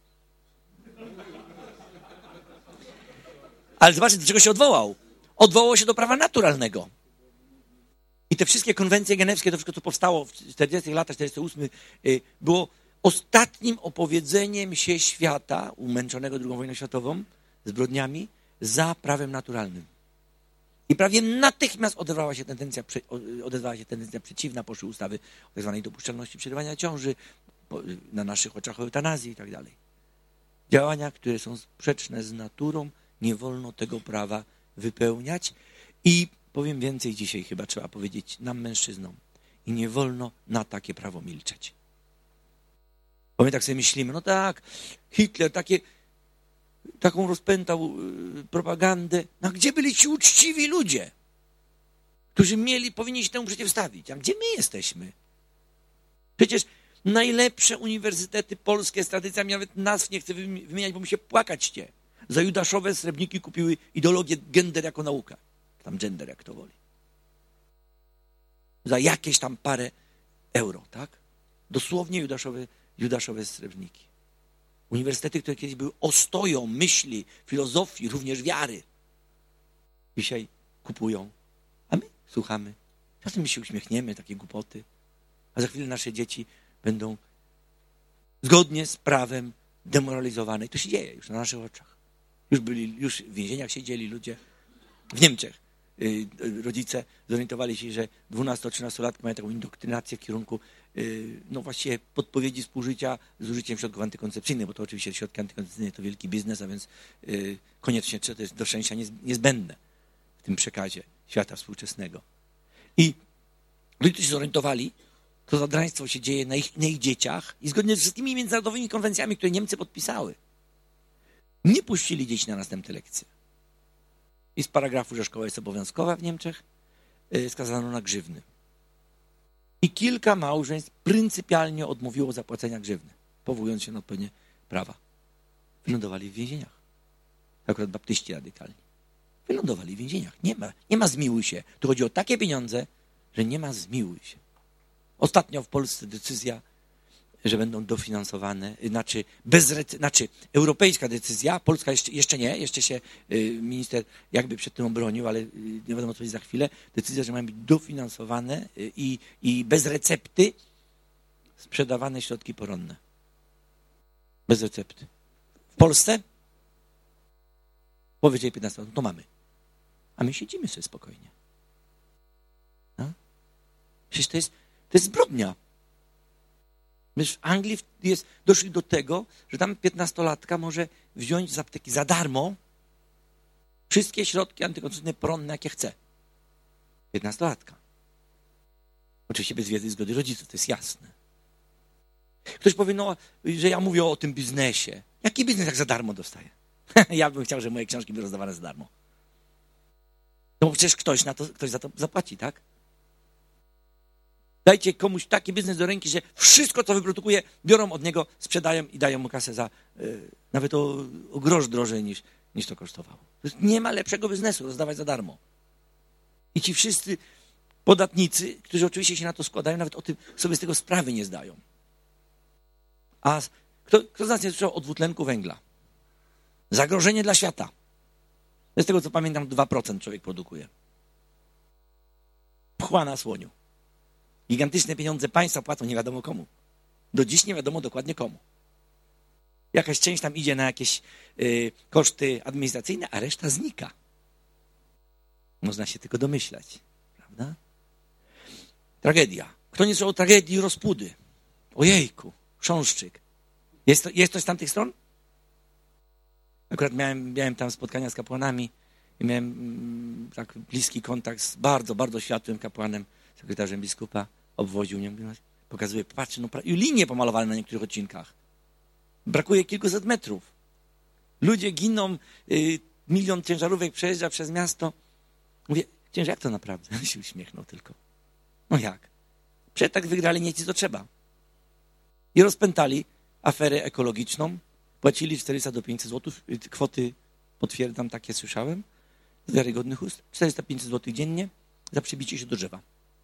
Ale zobaczcie, do czego się odwołał. Odwołał się do prawa naturalnego. I te wszystkie konwencje genewskie, to wszystko, co powstało w czterdziestych latach, czterdziestym ósmym, było ostatnim opowiedzeniem się świata, umęczonego drugą wojną światową, zbrodniami, za prawem naturalnym. I prawie natychmiast odezwała się tendencja, odezwała się tendencja przeciwna, poszły ustawy o tak zwanej dopuszczalności przerywania ciąży, na naszych oczach o eutanazji i tak dalej. Działania, które są sprzeczne z naturą, nie wolno tego prawa wypełniać. I powiem więcej dzisiaj, chyba trzeba powiedzieć nam, mężczyznom. I nie wolno na takie prawo milczeć. Bo my tak sobie myślimy, no tak, Hitler takie, taką rozpętał yy, propagandę. No a gdzie byli ci uczciwi ludzie, którzy mieli, powinni się temu przeciwstawić? A gdzie my jesteśmy? Przecież najlepsze uniwersytety polskie z tradycjami, nawet nazw nie chcę wymieniać, bo mi się płakać chce. Za judaszowe srebrniki kupiły ideologię gender jako nauka. Tam gender, jak to woli. Za jakieś tam parę euro, tak? Dosłownie judaszowe, judaszowe srebrniki. Uniwersytety, które kiedyś były ostoją myśli, filozofii, również wiary. Dzisiaj kupują, a my słuchamy. Czasem się uśmiechniemy, takie głupoty. A za chwilę nasze dzieci będą zgodnie z prawem demoralizowane. I to się dzieje już na naszych oczach. Już byli, już w więzieniach siedzieli ludzie. W Niemczech yy, rodzice zorientowali się, że dwunasto-trzynastolatki mają taką indoktrynację w kierunku yy, no właściwie podpowiedzi współżycia z użyciem środków antykoncepcyjnych, bo to oczywiście środki antykoncepcyjne to wielki biznes, a więc yy, koniecznie to jest do szczęścia niezbędne w tym przekazie świata współczesnego. I ludzie się zorientowali, to zadraństwo się dzieje na ich, na ich dzieciach i zgodnie z wszystkimi międzynarodowymi konwencjami, które Niemcy podpisały, nie puścili dzieci na następne lekcje. I z paragrafu, że szkoła jest obowiązkowa w Niemczech, yy, skazano na grzywny. I kilka małżeństw pryncypialnie odmówiło zapłacenia grzywny, powołując się na odpowiednie prawa. Wylądowali w więzieniach. akurat baptyści radykalni. Wylądowali w więzieniach. Nie ma, nie ma zmiłuj się. Tu chodzi o takie pieniądze, że nie ma zmiłuj się. Ostatnio w Polsce decyzja, że będą dofinansowane, znaczy, bez, znaczy europejska decyzja, Polska jeszcze, jeszcze nie, jeszcze się y, minister jakby przed tym obronił, ale y, nie wiadomo co będzie za chwilę, decyzja, że mają być dofinansowane y, i, i bez recepty sprzedawane środki poronne. Bez recepty. W Polsce powyżej piętnastu lat, to mamy. A my siedzimy sobie spokojnie. No? Przecież to jest, to jest zbrodnia. Wiesz, w Anglii jest, doszli do tego, że tam piętnastolatka może wziąć z apteki za darmo wszystkie środki antykoncepcyjne poronne, jakie chce. Piętnastolatka. Oczywiście bez wiedzy i zgody rodziców, to jest jasne. Ktoś powie, no, że ja mówię o tym biznesie. Jaki biznes, jak za darmo dostaję? Ja bym chciał, żeby moje książki były rozdawane za darmo. No bo przecież ktoś, na to, ktoś za to zapłaci, tak? Dajcie komuś taki biznes do ręki, że wszystko, co wyprodukuje, biorą od niego, sprzedają i dają mu kasę za yy, nawet o, o grosz drożej niż, niż to kosztowało. Nie ma lepszego biznesu, rozdawać za darmo. I ci wszyscy podatnicy, którzy oczywiście się na to składają, nawet o tym sobie z tego sprawy nie zdają. A kto, kto z nas nie słyszał o dwutlenku węgla? Zagrożenie dla świata. Z tego, co pamiętam, dwa procent człowiek produkuje. Pchła na słoniu. Gigantyczne pieniądze państwa płacą nie wiadomo komu. Do dziś nie wiadomo dokładnie komu. Jakaś część tam idzie na jakieś y, koszty administracyjne, a reszta znika. Można się tylko domyślać. Prawda? Tragedia. Kto nie słyszał o tragedii Rospudy? Ojejku, chrząszczyk. Jest, to, jest coś z tamtych stron? Akurat miałem, miałem tam spotkania z kapłanami i miałem mm, tak bliski kontakt z bardzo, bardzo światłym kapłanem, sekretarzem biskupa, obwodził mnie, pokazuje, patrzy, no i linie pomalowane na niektórych odcinkach. Brakuje kilkuset metrów. Ludzie giną, y, milion ciężarówek przejeżdża przez miasto. Mówię, księże, jak to naprawdę? On się uśmiechnął tylko. No jak? Przecież tak wygrali nie ci, co trzeba. I rozpętali aferę ekologiczną, płacili czterysta do pięciuset złotych, kwoty, potwierdzam, takie słyszałem, z wiarygodnych ust, czterysta do pięciuset złotych dziennie za przybicie się do drzewa.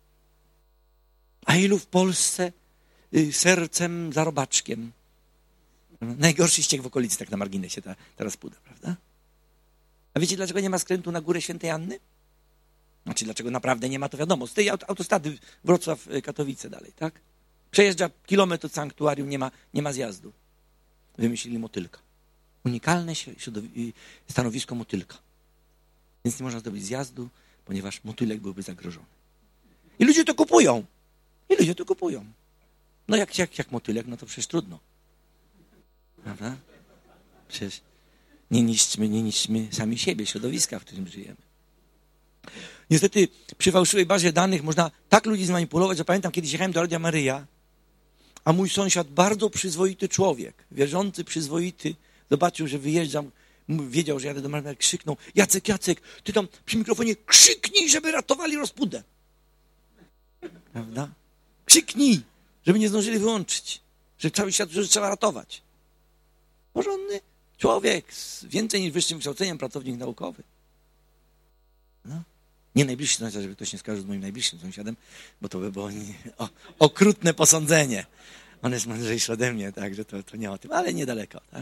A ilu w Polsce y, sercem za robaczkiem? Najgorszy ściek w okolicy, tak na marginesie, ta, ta Rospuda, prawda? A wiecie, dlaczego nie ma skrętu na górę Świętej Anny? Znaczy, dlaczego naprawdę nie ma, to wiadomo. Z tej autostrady Wrocław-Katowice dalej, tak? Przejeżdża kilometr od sanktuarium, nie ma, nie ma zjazdu. Wymyślili motylka. Unikalne stanowisko motylka. Więc nie można zrobić zjazdu, ponieważ motylek byłby zagrożony. I ludzie to kupują. I ludzie to kupują. No jak, jak, jak motylek, no to przecież trudno. Prawda? Przecież nie niszczmy, nie niszczmy sami siebie, środowiska, w którym żyjemy. Niestety przy fałszywej bazie danych można tak ludzi zmanipulować, że pamiętam, kiedyś jechałem do Radia Maryja, a mój sąsiad, bardzo przyzwoity człowiek, wierzący, przyzwoity, zobaczył, że wyjeżdżam, wiedział, że jadę do Maryja, krzyknął, Jacek, Jacek, ty tam przy mikrofonie krzyknij, żeby ratowali Rospudę. Prawda? Krzyknij, żeby nie zdążyli wyłączyć, że cały świat, że trzeba ratować. Porządny człowiek z więcej niż wyższym wykształceniem, pracownik naukowy. No. Nie najbliższy sąsiad, żeby ktoś nie skojarzył z moim najbliższym sąsiadem, bo to by było nie, o, okrutne posądzenie. On jest mądrzejszy ode mnie, także to, to nie o tym, ale niedaleko. Tak?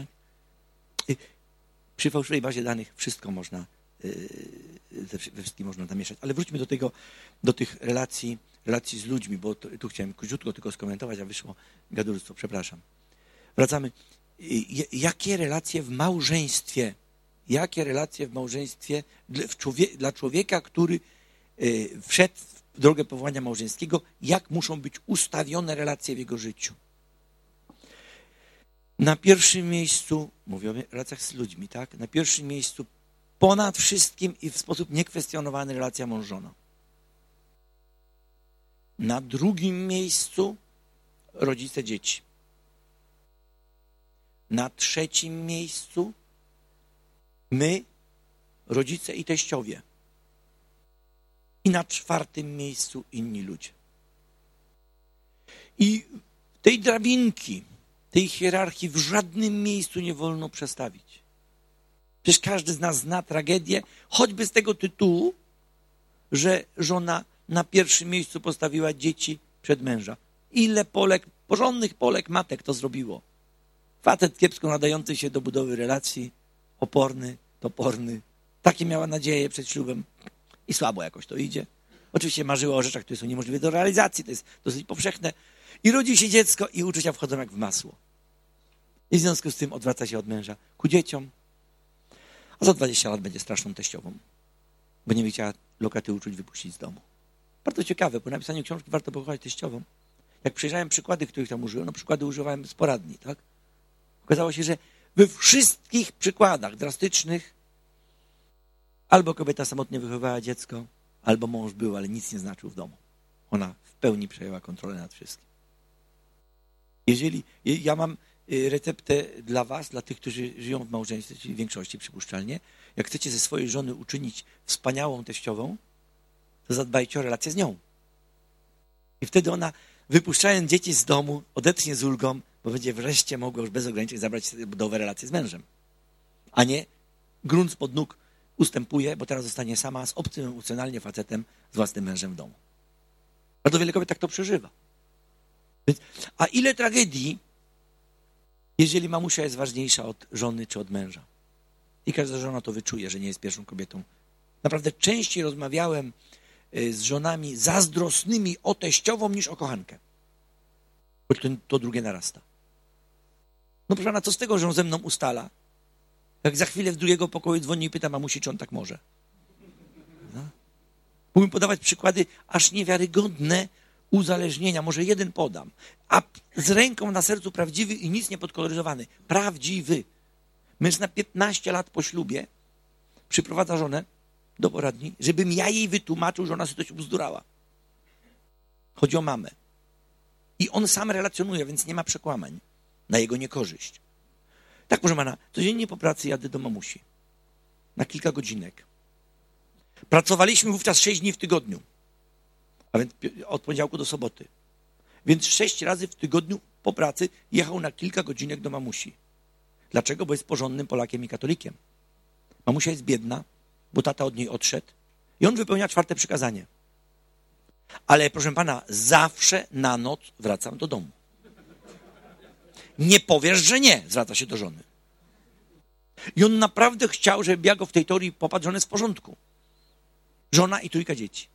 Przy fałszywej bazie danych wszystko można, yy, we wszystkim można zamieszać. Ale wróćmy do tego, do tych relacji, relacji z ludźmi, bo to, tu chciałem króciutko tylko skomentować, a wyszło gadulstwo, przepraszam. Wracamy. Jakie relacje w małżeństwie, jakie relacje w małżeństwie w człowie, dla człowieka, który y, wszedł w drogę powołania małżeńskiego, jak muszą być ustawione relacje w jego życiu? Na pierwszym miejscu, mówię o relacjach z ludźmi, tak? Na pierwszym miejscu ponad wszystkim i w sposób niekwestionowany relacja mąż-żona. Na drugim miejscu rodzice dzieci. Na trzecim miejscu my, rodzice i teściowie. I na czwartym miejscu inni ludzie. I tej drabinki, tej hierarchii w żadnym miejscu nie wolno przestawić. Przecież każdy z nas zna tragedię, choćby z tego tytułu, że żona na pierwszym miejscu postawiła dzieci przed męża. Ile Polek, porządnych Polek, matek to zrobiło. Facet kiepsko nadający się do budowy relacji, oporny, toporny. Takie miała nadzieję przed ślubem i słabo jakoś to idzie. Oczywiście marzyła o rzeczach, które są niemożliwe do realizacji, to jest dosyć powszechne. I rodzi się dziecko i uczucia wchodzą jak w masło. I w związku z tym odwraca się od męża ku dzieciom, a za dwadzieścia lat będzie straszną teściową, bo nie chciała lokaty uczuć wypuścić z domu. Bardzo ciekawe, po napisaniu książki warto pokochać teściową. Jak przejrzałem przykłady, których tam użyłem, no przykłady używałem sporadni, tak? Okazało się, że we wszystkich przykładach drastycznych albo kobieta samotnie wychowała dziecko, albo mąż był, ale nic nie znaczył w domu. Ona w pełni przejęła kontrolę nad wszystkim. Jeżeli ja mam receptę dla was, dla tych, którzy żyją w małżeństwie, czyli w większości przypuszczalnie, jak chcecie ze swojej żony uczynić wspaniałą teściową, to zadbajcie o relację z nią. I wtedy ona, wypuszczając dzieci z domu, odetchnie z ulgą, bo będzie wreszcie mogła już bez ograniczeń zabrać sobie budowę relacji z mężem. A nie grunt spod nóg ustępuje, bo teraz zostanie sama z obcym emocjonalnie facetem, z własnym mężem w domu. Bardzo wiele kobiet tak to przeżywa. Więc, a ile tragedii, jeżeli mamusia jest ważniejsza od żony czy od męża. I każda żona to wyczuje, że nie jest pierwszą kobietą. Naprawdę częściej rozmawiałem z żonami zazdrosnymi o teściową niż o kochankę. Bo to, to drugie narasta. No proszę pana, co z tego, że on ze mną ustala? Jak za chwilę z drugiego pokoju dzwoni i pyta mamusi, czy on tak może. No. Mógłbym podawać przykłady aż niewiarygodne uzależnienia. Może jeden podam. A z ręką na sercu prawdziwy i nic nie podkoloryzowany. Prawdziwy. Mężczyzna piętnaście lat po ślubie przyprowadza żonę do poradni, żebym ja jej wytłumaczył, że ona sobie coś ubzdurała. Chodzi o mamę. I on sam relacjonuje, więc nie ma przekłamań na jego niekorzyść. Tak, proszę pana, codziennie po pracy jadę do mamusi. Na kilka godzinek. Pracowaliśmy wówczas sześć dni w tygodniu. A więc od poniedziałku do soboty. Więc sześć razy w tygodniu po pracy jechał na kilka godzinek do mamusi. Dlaczego? Bo jest porządnym Polakiem i katolikiem. Mamusia jest biedna, bo tata od niej odszedł. I on wypełnia czwarte przykazanie. Ale proszę pana, zawsze na noc wracam do domu. Nie powiesz, że nie, zwraca się do żony. I on naprawdę chciał, żeby ja go w tej teorii popadł, że on jest w porządku. Żona i trójka dzieci.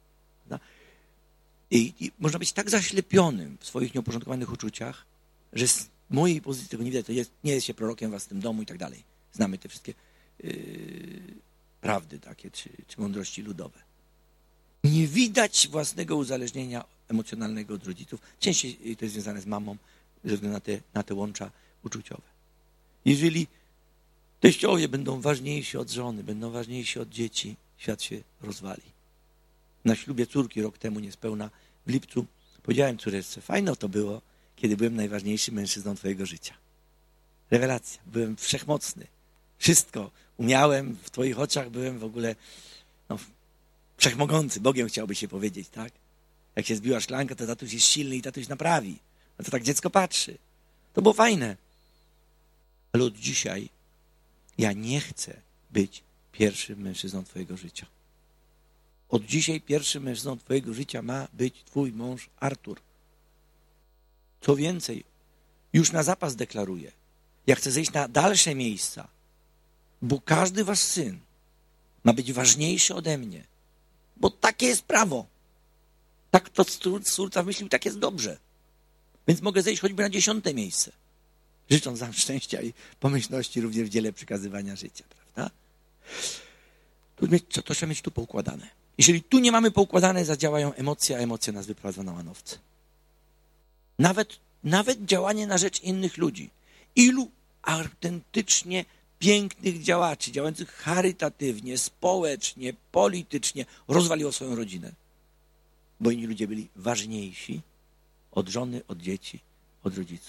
I, I można być tak zaślepionym w swoich nieuporządkowanych uczuciach, że z mojej pozycji tego nie widać. To jest, nie jest się prorokiem w własnym domu i tak dalej. Znamy te wszystkie yy, prawdy takie, czy, czy mądrości ludowe. Nie widać własnego uzależnienia emocjonalnego od rodziców. Częściej to jest związane z mamą, ze względu na te, na te łącza uczuciowe. Jeżeli teściowie będą ważniejsi od żony, będą ważniejsi od dzieci, świat się rozwali. Na ślubie córki rok temu niespełna, w lipcu, powiedziałem córeczce, fajno to było, kiedy byłem najważniejszym mężczyzną twojego życia. Rewelacja, byłem wszechmocny. Wszystko umiałem, w twoich oczach byłem w ogóle no, wszechmogący. Bogiem chciałby się powiedzieć, tak? Jak się zbiła szklanka, to tatuś jest silny i tatuś naprawi. No to tak dziecko patrzy. To było fajne. Ale od dzisiaj ja nie chcę być pierwszym mężczyzną twojego życia. Od dzisiaj pierwszym mężczyzną twojego życia ma być twój mąż Artur. Co więcej, już na zapas deklaruję, ja chcę zejść na dalsze miejsca, bo każdy wasz syn ma być ważniejszy ode mnie, bo takie jest prawo. Tak to Stwórca wymyślił, tak jest dobrze. Więc mogę zejść choćby na dziesiąte miejsce, życząc wam szczęścia i pomyślności również w dziele przekazywania życia, prawda? To, to trzeba mieć tu poukładane. Jeżeli tu nie mamy poukładane, zadziałają emocje, a emocje nas wyprowadzą na manowce. Nawet, nawet działanie na rzecz innych ludzi. Ilu autentycznie pięknych działaczy, działających charytatywnie, społecznie, politycznie, rozwaliło swoją rodzinę. Bo inni ludzie byli ważniejsi od żony, od dzieci, od rodziców.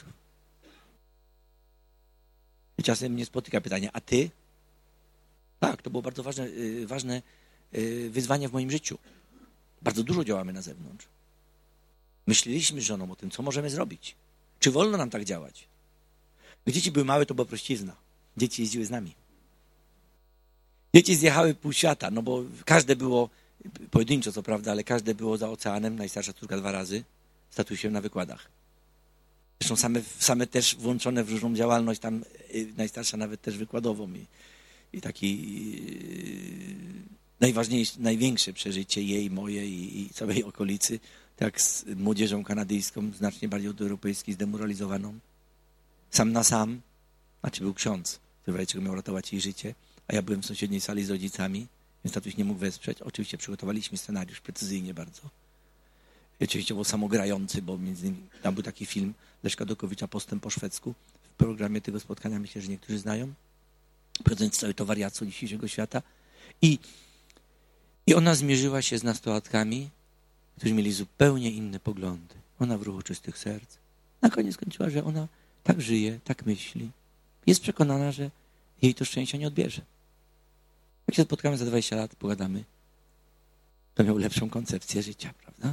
I czasem mnie spotyka pytanie, a ty? Tak, to było bardzo ważne, ważne wyzwanie w moim życiu. Bardzo dużo działamy na zewnątrz. Myśleliśmy z żoną o tym, co możemy zrobić. Czy wolno nam tak działać? Gdy dzieci były małe, to była prościzna. Dzieci jeździły z nami. Dzieci zjechały pół świata, no bo każde było, pojedynczo co prawda, ale każde było za oceanem, najstarsza córka dwa razy, z tatusiem na wykładach. Zresztą same, same też włączone w różną działalność, tam najstarsza nawet też wykładową i, i taki yy, najważniejsze, największe przeżycie jej, moje i, i całej okolicy, tak z młodzieżą kanadyjską, znacznie bardziej od europejskiej, zdemoralizowaną. Sam na sam, znaczy był ksiądz, który w miał ratować jej życie, a ja byłem w sąsiedniej sali z rodzicami, więc tatuś nie mógł wesprzeć. Oczywiście przygotowaliśmy scenariusz precyzyjnie bardzo. Oczywiście był samogrający, bo między innymi tam był taki film Leszka Dokowicza Postęp po szwedzku. W programie tego spotkania myślę, że niektórzy znają. Prowadząc całe to wariactwo dzisiejszego świata. I, I ona zmierzyła się z nastolatkami, którzy mieli zupełnie inne poglądy. Ona w ruchu czystych serc. Na koniec skończyła, że ona tak żyje, tak myśli. Jest przekonana, że jej to szczęścia nie odbierze. Jak się spotkamy za dwadzieścia lat, pogadamy, to miał lepszą koncepcję życia, prawda?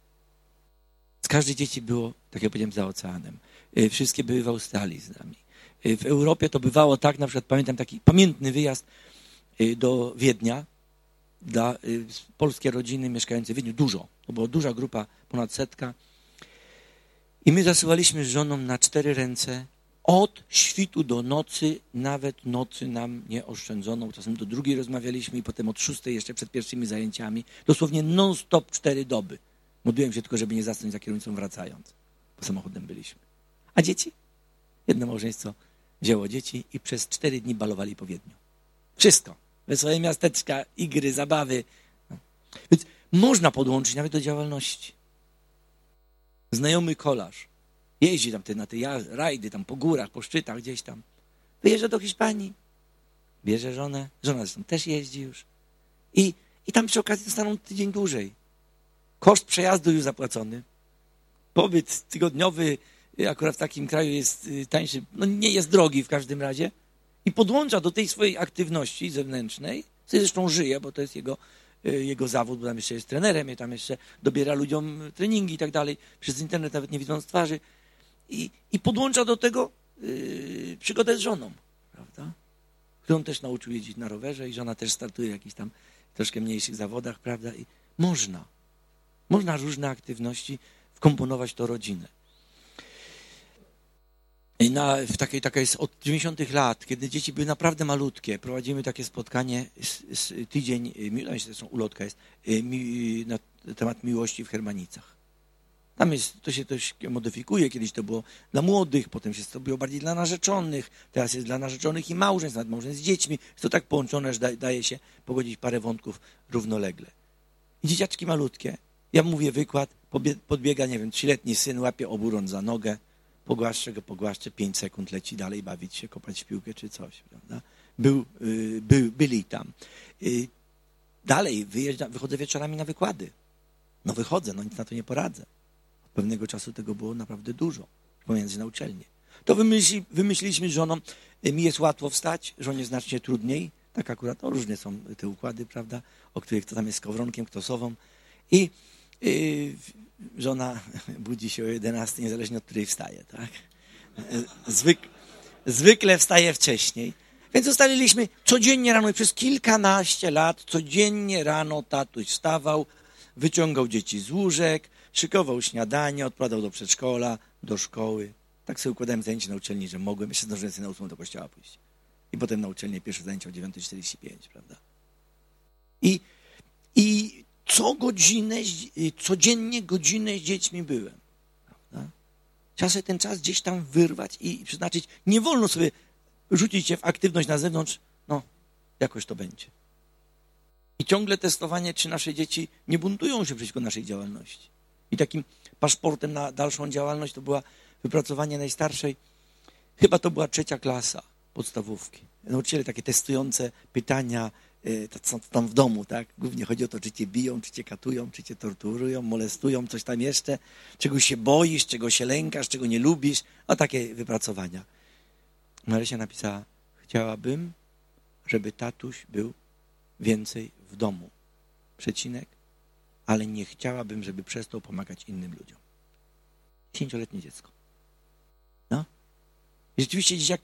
Z każdej dzieci było, tak jak powiedziałem, za oceanem. Wszystkie były w Australii z nami. W Europie to bywało tak, na przykład pamiętam taki pamiętny wyjazd do Wiednia dla polskie rodziny mieszkające w Wiedniu. Dużo. To była duża grupa, ponad setka. I my zasuwaliśmy z żoną na cztery ręce od świtu do nocy, nawet nocy nam nie oszczędzono. Czasem do drugiej rozmawialiśmy i potem od szóstej jeszcze przed pierwszymi zajęciami. Dosłownie non-stop cztery doby. Modliłem się tylko, żeby nie zasnąć za kierownicą wracając. Bo samochodem byliśmy. A dzieci? Jedno małżeństwo wzięło dzieci i przez cztery dni balowali po Wiedniu. Wszystko. Wesołe miasteczka, igry, zabawy. No. Więc można podłączyć nawet do działalności. Znajomy kolarz jeździ tam te, na te rajdy, tam po górach, po szczytach gdzieś tam. Wyjeżdża do Hiszpanii. Bierze żonę. Żona zresztą też jeździ już. I, i tam przy okazji zostaną tydzień dłużej. Koszt przejazdu już zapłacony. Pobyt tygodniowy akurat w takim kraju jest tańszy, no nie jest drogi w każdym razie. I podłącza do tej swojej aktywności zewnętrznej, co zresztą żyje, bo to jest jego, jego zawód, bo tam jeszcze jest trenerem, i tam jeszcze dobiera ludziom treningi i tak dalej, przez internet nawet nie widząc twarzy. I, i podłącza do tego yy, przygodę z żoną, prawda? Którą też nauczył jeździć na rowerze i żona też startuje w jakichś tam troszkę mniejszych zawodach, prawda? I można. Można różne aktywności wkomponować do rodziny. I na, w takiej, taka jest od dziewięćdziesiątych lat, kiedy dzieci były naprawdę malutkie, prowadzimy takie spotkanie, z, z, tydzień, no zresztą ulotka jest, mi, na temat miłości w Hermanicach. Tam jest, to się też modyfikuje, kiedyś to było dla młodych, potem się to było bardziej dla narzeczonych, teraz jest dla narzeczonych i małżeństw, nawet małżeństw z dziećmi. Jest to tak połączone, że da, daje się pogodzić parę wątków równolegle. I dzieciaczki malutkie, ja mówię wykład, podbiega, nie wiem, trzyletni syn, łapie oburon za nogę, pogłaszczę go, pogłaszczę, pięć sekund leci dalej, bawić się, kopać w piłkę czy coś, prawda? Był, by, byli tam. Dalej wyjeżdżam, wychodzę wieczorami na wykłady. No wychodzę, no nic na to nie poradzę. Od pewnego czasu tego było naprawdę dużo, pomiędzy na uczelnię. To wymyśli, wymyśliliśmy z żoną, mi jest łatwo wstać, żonie znacznie trudniej. Tak akurat, no różne są te układy, prawda, o których kto tam jest skowronkiem, kto sową. I yy, żona budzi się o jedenastej, niezależnie od której wstaje, tak? Zwyk, zwykle wstaje wcześniej. Więc ustaliliśmy codziennie rano i przez kilkanaście lat, codziennie rano tatuś wstawał, wyciągał dzieci z łóżek, szykował śniadanie, odprowadzał do przedszkola, do szkoły. Tak sobie układałem zajęcia na uczelni, że mogłem. Jeszcze zdążyłem sobie na ósmą do kościoła pójść. I potem na uczelnię pierwsze zajęcia o dziewiąta czterdzieści pięć, prawda? I, i co godzinę, codziennie godzinę z dziećmi byłem. Prawda? Trzeba sobie ten czas gdzieś tam wyrwać i przeznaczyć. Nie wolno sobie rzucić się w aktywność na zewnątrz. No, jakoś to będzie. I ciągle testowanie, czy nasze dzieci nie buntują się przeciwko naszej działalności. I takim paszportem na dalszą działalność to była wypracowanie najstarszej. Chyba to była trzecia klasa podstawówki. Nauczyciele takie testujące pytania, są tam w domu, tak? Głównie chodzi o to, czy cię biją, czy cię katują, czy cię torturują, molestują, coś tam jeszcze, czego się boisz, czego się lękasz, czego nie lubisz. O takie wypracowania. Marysia napisała, chciałabym, żeby tatuś był więcej w domu. Przecinek, ale nie chciałabym, żeby przestał pomagać innym ludziom. Dziesięcioletnie dziecko. No. I rzeczywiście dzieciaki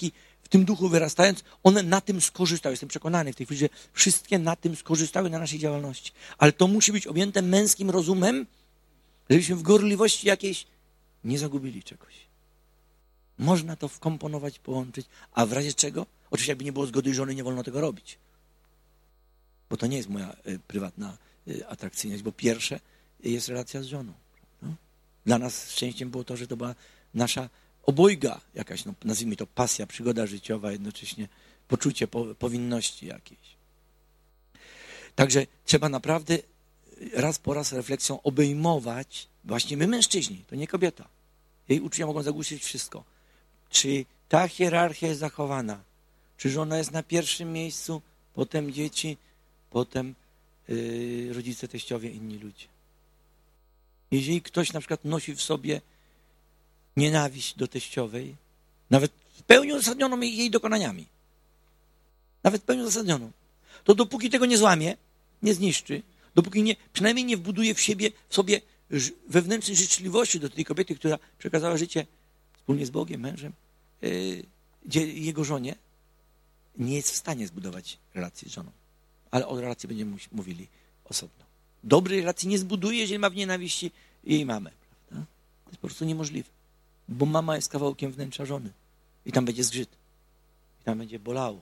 w tym duchu wyrastając, one na tym skorzystały. Jestem przekonany w tej chwili, że wszystkie na tym skorzystały na naszej działalności. Ale to musi być objęte męskim rozumem, żebyśmy w gorliwości jakiejś nie zagubili czegoś. Można to wkomponować, połączyć, a w razie czego? Oczywiście jakby nie było zgody żony, nie wolno tego robić. Bo to nie jest moja y, prywatna y, atrakcyjność, bo pierwsze jest relacja z żoną. No? Dla nas szczęściem było to, że to była nasza obojga jakaś, no, nazwijmy to pasja, przygoda życiowa, jednocześnie poczucie po, powinności jakiejś. Także trzeba naprawdę raz po raz refleksją obejmować, właśnie my mężczyźni, to nie kobieta. Jej uczucia mogą zagłuszyć wszystko. Czy ta hierarchia jest zachowana? Czy żona jest na pierwszym miejscu, potem dzieci, potem yy, rodzice, teściowie, inni ludzie? Jeżeli ktoś na przykład nosi w sobie nienawiść do teściowej, nawet w pełni uzasadnioną jej dokonaniami, nawet w pełni uzasadnioną, to dopóki tego nie złamie, nie zniszczy, dopóki nie, przynajmniej nie wbuduje w siebie, w sobie wewnętrznej życzliwości do tej kobiety, która przekazała życie wspólnie z Bogiem, mężem, yy, jego żonie, nie jest w stanie zbudować relacji z żoną. Ale o relacji będziemy mówili osobno. Dobrej relacji nie zbuduje, jeżeli ma w nienawiści jej mamę. Prawda? To jest po prostu niemożliwe. Bo mama jest kawałkiem wnętrza żony. I tam będzie zgrzyt. I tam będzie bolało.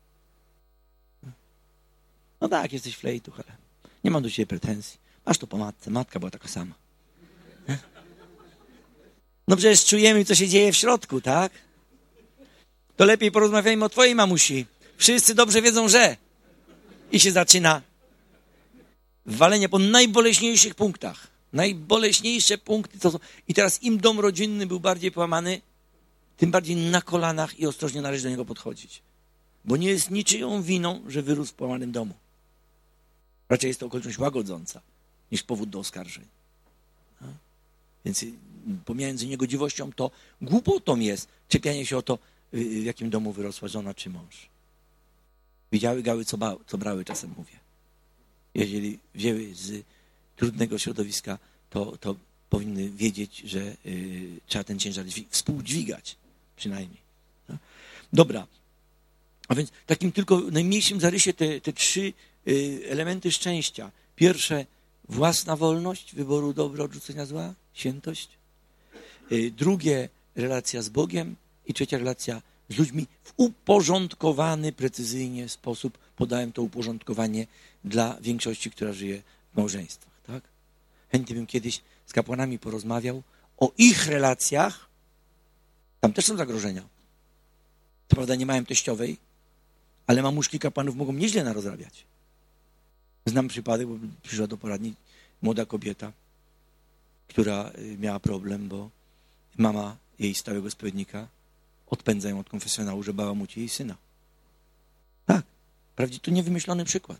No tak, jesteś flejtuch, ale nie mam do ciebie pretensji. Masz to po matce. Matka była taka sama. Nie? No przecież czujemy, co się dzieje w środku, tak? To lepiej porozmawiajmy o twojej mamusi. Wszyscy dobrze wiedzą, że. I się zaczyna walenie po najboleśniejszych punktach. Najboleśniejsze punkty to są. I teraz im dom rodzinny był bardziej połamany, tym bardziej na kolanach i ostrożnie należy do niego podchodzić. Bo nie jest niczyją winą, że wyrósł w połamanym domu. Raczej jest to okoliczność łagodząca niż powód do oskarżeń. No? Więc pomijając niegodziwością, to głupotą jest czepianie się o to, w jakim domu wyrosła żona czy mąż. Widziały gały, co, ba, co brały, czasem mówię. Jeżeli wzięły z trudnego środowiska, to, to powinny wiedzieć, że y, trzeba ten ciężar dźwig- współdźwigać przynajmniej. No? Dobra. A więc takim tylko najmniejszym zarysie te, te trzy y, elementy szczęścia. Pierwsze, własna wolność wyboru dobra, odrzucenia zła, świętość. Y, drugie, relacja z Bogiem. I trzecia, relacja z ludźmi w uporządkowany, precyzyjnie sposób. Podałem to uporządkowanie dla większości, która żyje w małżeństwach. Tak? Chętnie bym kiedyś z kapłanami porozmawiał o ich relacjach. Tam też są zagrożenia. Co prawda nie mają teściowej, ale mamuszki kapłanów mogą nieźle narozrabiać. Znam przypadek, bo przyszła do poradni młoda kobieta, która miała problem, bo mama jej stałego spowiednika odpędza ją od konfesjonału, że bałamuci jej syna. Tak, wprawdzie to niewymyślony przykład.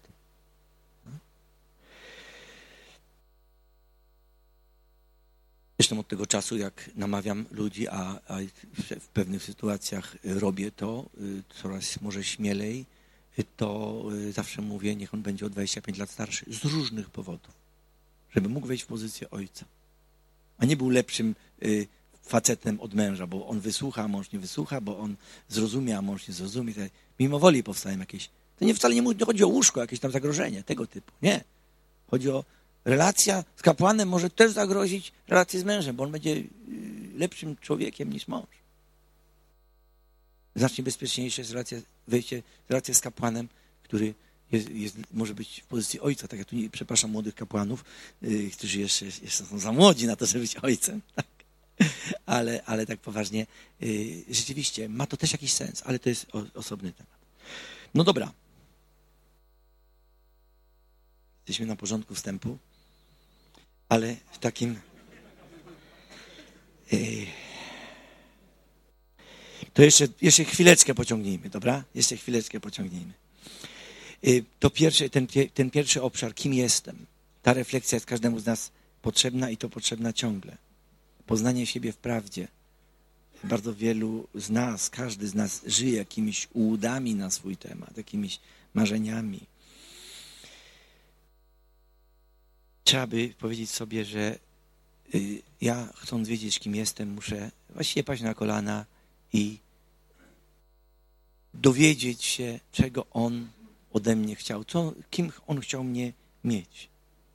Zresztą od tego czasu, jak namawiam ludzi, a, a w pewnych sytuacjach robię to coraz może śmielej, to zawsze mówię, niech on będzie o dwadzieścia pięć lat starszy, z różnych powodów, żeby mógł wejść w pozycję ojca, a nie był lepszym facetem od męża, bo on wysłucha, a mąż nie wysłucha, bo on zrozumie, a mąż nie zrozumie. Mimo woli powstają jakieś... To nie wcale nie, nie chodzi o łóżko, jakieś tam zagrożenie tego typu. Nie. Chodzi o relacja z kapłanem może też zagrozić relację z mężem, bo on będzie lepszym człowiekiem niż mąż. Znacznie bezpieczniejsze jest relacja, wejście, relacja z kapłanem, który jest, jest, może być w pozycji ojca. Tak, ja tu nie, przepraszam młodych kapłanów, yy, którzy jeszcze, jeszcze są za młodzi na to, żeby być ojcem. Tak. Ale, ale tak poważnie, yy, rzeczywiście ma to też jakiś sens, ale to jest o, osobny temat. No dobra. Jesteśmy na porządku wstępu, ale w takim... Yy, to jeszcze, jeszcze chwileczkę pociągnijmy, dobra? Jeszcze chwileczkę pociągnijmy. Yy, to pierwszy, ten, ten pierwszy obszar, kim jestem. Ta refleksja jest każdemu z nas potrzebna i to potrzebna ciągle. Poznanie siebie w prawdzie. Bardzo wielu z nas, każdy z nas żyje jakimiś ułudami na swój temat, jakimiś marzeniami. Trzeba by powiedzieć sobie, że y, ja, chcąc wiedzieć, kim jestem, muszę właściwie paść na kolana i dowiedzieć się, czego On ode mnie chciał, co, kim On chciał mnie mieć.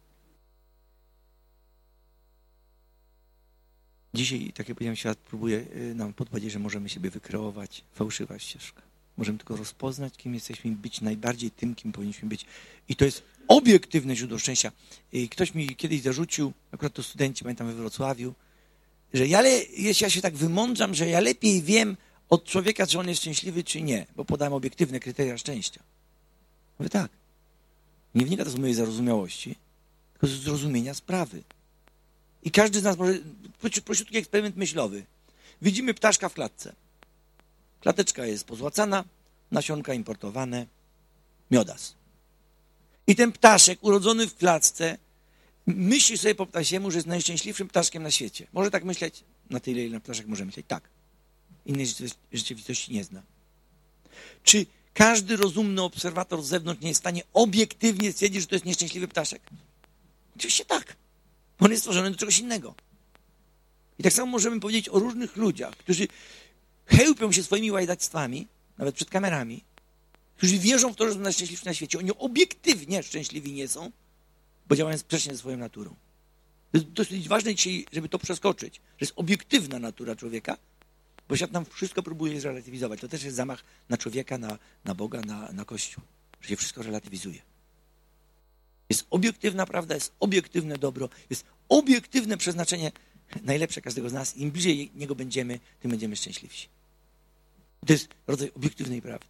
Dzisiaj, tak jak powiedziałem, świat próbuje nam podpowiedzieć, że możemy siebie wykreować. Fałszywa ścieżka. Możemy tylko rozpoznać, kim jesteśmy, być najbardziej tym, kim powinniśmy być. I to jest obiektywne źródło szczęścia. Ktoś mi kiedyś zarzucił, akurat to studenci, pamiętam we Wrocławiu, że ja, le, jeśli ja się tak wymądrzam, że ja lepiej wiem od człowieka, czy on jest szczęśliwy, czy nie, bo podałem obiektywne kryteria szczęścia. Mówię tak. Nie wynika to z mojej zarozumiałości, tylko z zrozumienia sprawy. I każdy z nas może, prościutki eksperyment myślowy. Widzimy ptaszka w klatce. Klateczka jest pozłacana, nasionka importowane, miodas. I ten ptaszek urodzony w klatce myśli sobie po ptasiemu, że jest najszczęśliwszym ptaszkiem na świecie. Może tak myśleć? Na tyle, ile ptaszek może myśleć. Tak. Innej rzeczywistości nie zna. Czy każdy rozumny obserwator z zewnątrz nie jest w stanie obiektywnie stwierdzić, że to jest nieszczęśliwy ptaszek? Oczywiście tak. On jest stworzony do czegoś innego. I tak samo możemy powiedzieć o różnych ludziach, którzy chełpią się swoimi łajdactwami, nawet przed kamerami, którzy wierzą w to, że są najszczęśliwsi na świecie. Oni obiektywnie szczęśliwi nie są, bo działają sprzecznie ze swoją naturą. To jest dosyć ważne dzisiaj, żeby to przeskoczyć, że jest obiektywna natura człowieka, bo świat nam wszystko próbuje zrelatywizować. To też jest zamach na człowieka, na, na Boga, na, na Kościół, że się wszystko relatywizuje. Jest obiektywna prawda, jest obiektywne dobro, jest obiektywne przeznaczenie najlepsze każdego z nas. Im bliżej niego będziemy, tym będziemy szczęśliwsi. To jest rodzaj obiektywnej prawdy.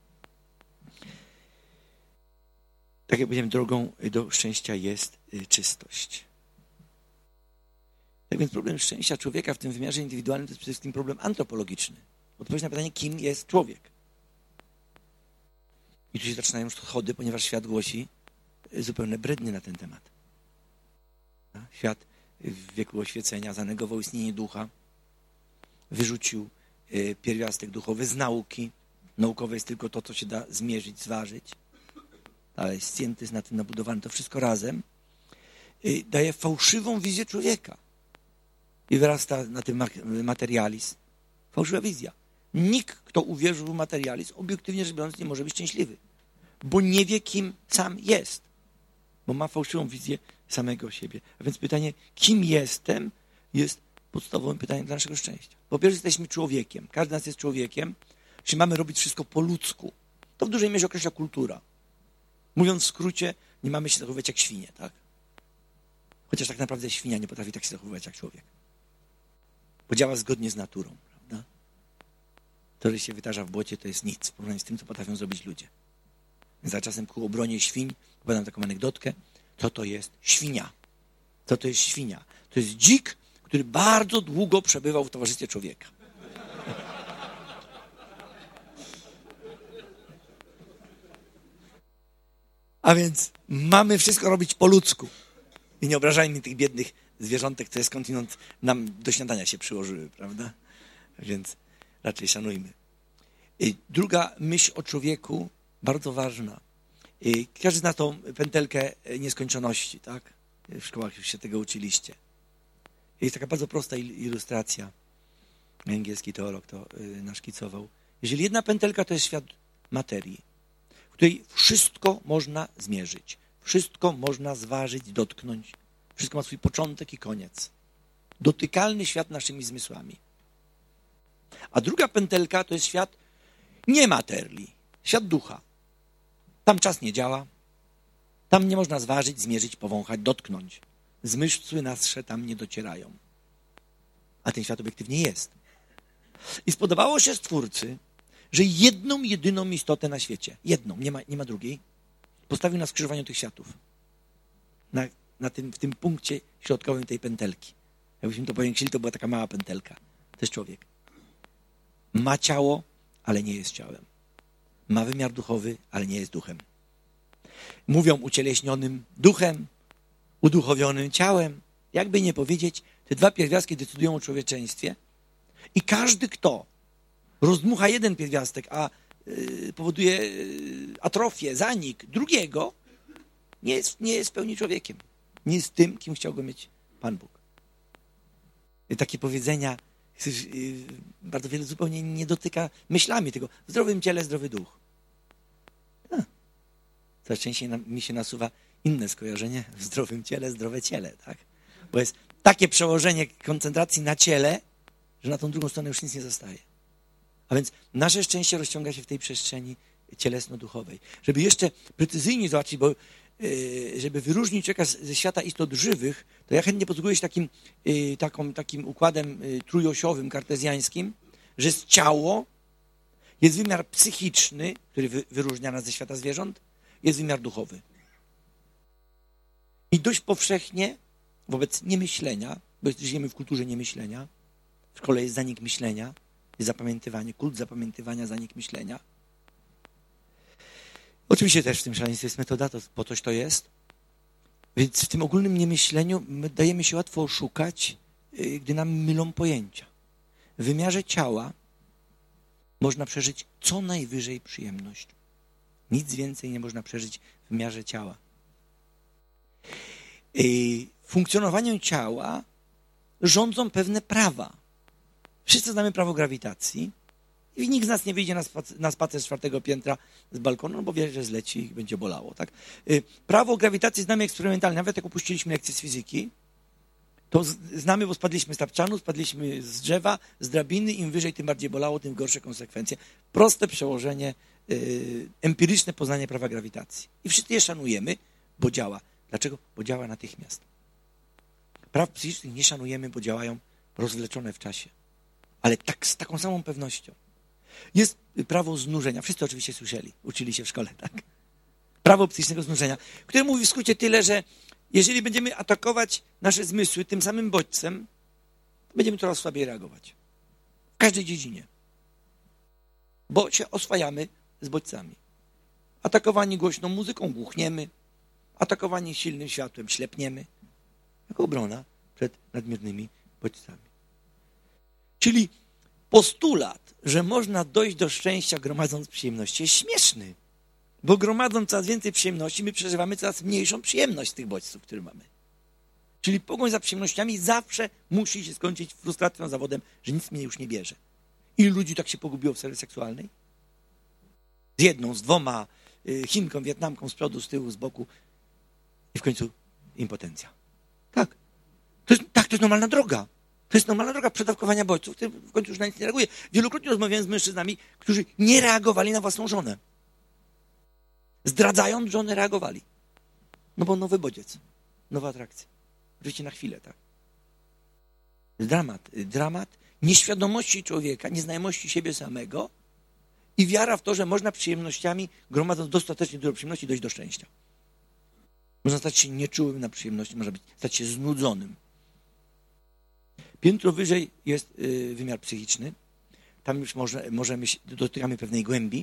Tak jak powiedziałem, drogą do szczęścia jest czystość. Tak więc problem szczęścia człowieka w tym wymiarze indywidualnym to jest przede wszystkim problem antropologiczny. Odpowiedź na pytanie, kim jest człowiek. I tu się zaczynają już chody, ponieważ świat głosi zupełne brednie na ten temat. Świat w wieku oświecenia zanegował istnienie ducha, wyrzucił pierwiastek duchowy z nauki. Naukowe jest tylko to, co się da zmierzyć, zważyć. Ale scientyzm na tym nabudowany, to wszystko razem daje fałszywą wizję człowieka. I wyrasta na tym materializm. Fałszywa wizja. Nikt, kto uwierzył w materializm, obiektywnie rzecz biorąc, nie może być szczęśliwy. Bo nie wie, kim sam jest. Bo ma fałszywą wizję samego siebie. A więc pytanie, kim jestem, jest podstawowym pytaniem dla naszego szczęścia. Po pierwsze, jesteśmy człowiekiem. Każdy z nas jest człowiekiem. Czy mamy robić wszystko po ludzku? To w dużej mierze określa kultura. Mówiąc w skrócie, nie mamy się zachowywać jak świnie, tak? Chociaż tak naprawdę świnia nie potrafi tak się zachowywać jak człowiek. Bo działa zgodnie z naturą, prawda? To, że się wydarza w błocie, to jest nic w porównaniu z tym, co potrafią zrobić ludzie. Za czasem ku obronie świń opowiadam taką anegdotkę. Co to jest świnia? Co to jest świnia? To jest dzik, który bardzo długo przebywał w towarzystwie człowieka. A więc mamy wszystko robić po ludzku. I nie obrażajmy tych biednych zwierzątek, które skądinąd nam do śniadania się przyłożyły, prawda? Więc raczej szanujmy. I druga myśl o człowieku, bardzo ważna. I każdy zna tą pętelkę nieskończoności, tak? W szkołach już się tego uczyliście. Jest taka bardzo prosta ilustracja. Angielski teolog to naszkicował. Jeżeli jedna pętelka to jest świat materii, w której wszystko można zmierzyć, wszystko można zważyć, dotknąć, wszystko ma swój początek i koniec. Dotykalny świat naszymi zmysłami. A druga pętelka to jest świat nie materii, świat ducha. Tam czas nie działa, tam nie można zważyć, zmierzyć, powąchać, dotknąć. Zmysły nasze tam nie docierają. A ten świat obiektywnie jest. I spodobało się Stwórcy, że jedną, jedyną istotę na świecie, jedną, nie ma, nie ma drugiej, postawił na skrzyżowaniu tych światów. Na, na tym, w tym punkcie środkowym tej pętelki. Jakbyśmy to powiększyli, to była taka mała pętelka. To jest człowiek. Ma ciało, ale nie jest ciałem. Ma wymiar duchowy, ale nie jest duchem. Mówią ucieleśnionym duchem, uduchowionym ciałem. Jakby nie powiedzieć, te dwa pierwiastki decydują o człowieczeństwie i każdy, kto rozdmucha jeden pierwiastek, a yy, powoduje yy, atrofię, zanik drugiego, nie jest, nie jest w pełni człowiekiem. Nie jest tym, kim chciał go mieć Pan Bóg. I takie powiedzenia Bardzo wiele zupełnie nie dotyka myślami tego. W zdrowym ciele, zdrowy duch. A. Coraz częściej mi się nasuwa inne skojarzenie. W zdrowym ciele, zdrowe ciele. Tak? Bo jest takie przełożenie koncentracji na ciele, że na tą drugą stronę już nic nie zostaje. A więc nasze szczęście rozciąga się w tej przestrzeni cielesno-duchowej. Żeby jeszcze precyzyjnie zobaczyć, bo yy, żeby wyróżnić człowieka ze świata istot żywych, to ja chętnie posługuję się takim, yy, taką, takim układem yy, trójosiowym, kartezjańskim, że jest ciało, jest wymiar psychiczny, który wy, wyróżnia nas ze świata zwierząt, jest wymiar duchowy. I dość powszechnie wobec niemyślenia, bo żyjemy w kulturze niemyślenia, w szkole jest zanik myślenia, jest zapamiętywanie, kult zapamiętywania, zanik myślenia. Oczywiście też w tym szaleństwie jest metoda, to po coś to jest. Więc w tym ogólnym niemyśleniu my dajemy się łatwo oszukać, gdy nam mylą pojęcia. W wymiarze ciała można przeżyć co najwyżej przyjemność. Nic więcej nie można przeżyć w wymiarze ciała. Funkcjonowaniem ciała rządzą pewne prawa. Wszyscy znamy prawo grawitacji i nikt z nas nie wyjdzie na spacer, na spacer z czwartego piętra z balkonu, no bo wie, że zleci i będzie bolało. Tak? Prawo grawitacji znamy eksperymentalnie. Nawet jak opuściliśmy lekcję z fizyki, to znamy, bo spadliśmy z tapczanu, spadliśmy z drzewa, z drabiny. Im wyżej, tym bardziej bolało, tym gorsze konsekwencje. Proste przełożenie, yy, empiryczne poznanie prawa grawitacji. I wszyscy je szanujemy, bo działa. Dlaczego? Bo działa natychmiast. Praw psychicznych nie szanujemy, bo działają rozwleczone w czasie. Ale tak z taką samą pewnością. Jest prawo znużenia. Wszyscy oczywiście słyszeli, uczyli się w szkole, tak? Prawo psychicznego znużenia, które mówi w skrócie tyle, że jeżeli będziemy atakować nasze zmysły tym samym bodźcem, to będziemy coraz słabiej reagować. W każdej dziedzinie. Bo się oswajamy z bodźcami. Atakowani głośną muzyką głuchniemy, atakowani silnym światłem ślepniemy, jako obrona przed nadmiernymi bodźcami. Czyli postulat, że można dojść do szczęścia gromadząc przyjemności, jest śmieszny. Bo gromadząc coraz więcej przyjemności, my przeżywamy coraz mniejszą przyjemność z tych bodźców, które mamy. Czyli pogoń za przyjemnościami zawsze musi się skończyć frustracją, zawodem, że nic mnie już nie bierze. Ilu ludzi tak się pogubiło w sferze seksualnej? Z jedną, z dwoma, Chinką, Wietnamką, z przodu, z tyłu, z boku i w końcu impotencja. Tak. To jest, tak, to jest normalna droga. To jest normalna droga przedawkowania bodźców, który w końcu już na nic nie reaguje. Wielokrotnie rozmawiałem z mężczyznami, którzy nie reagowali na własną żonę. Zdradzając żonę, reagowali. No bo nowy bodziec, nowa atrakcja. Oczywiście na chwilę, tak. Dramat, dramat nieświadomości człowieka, nieznajomości siebie samego i wiara w to, że można przyjemnościami, gromadząc dostatecznie dużo przyjemności, dojść do szczęścia. Można stać się nieczułym na przyjemności, można być, stać się znudzonym. Piętro wyżej jest y, wymiar psychiczny. Tam już może, możemy, dotykamy pewnej głębi.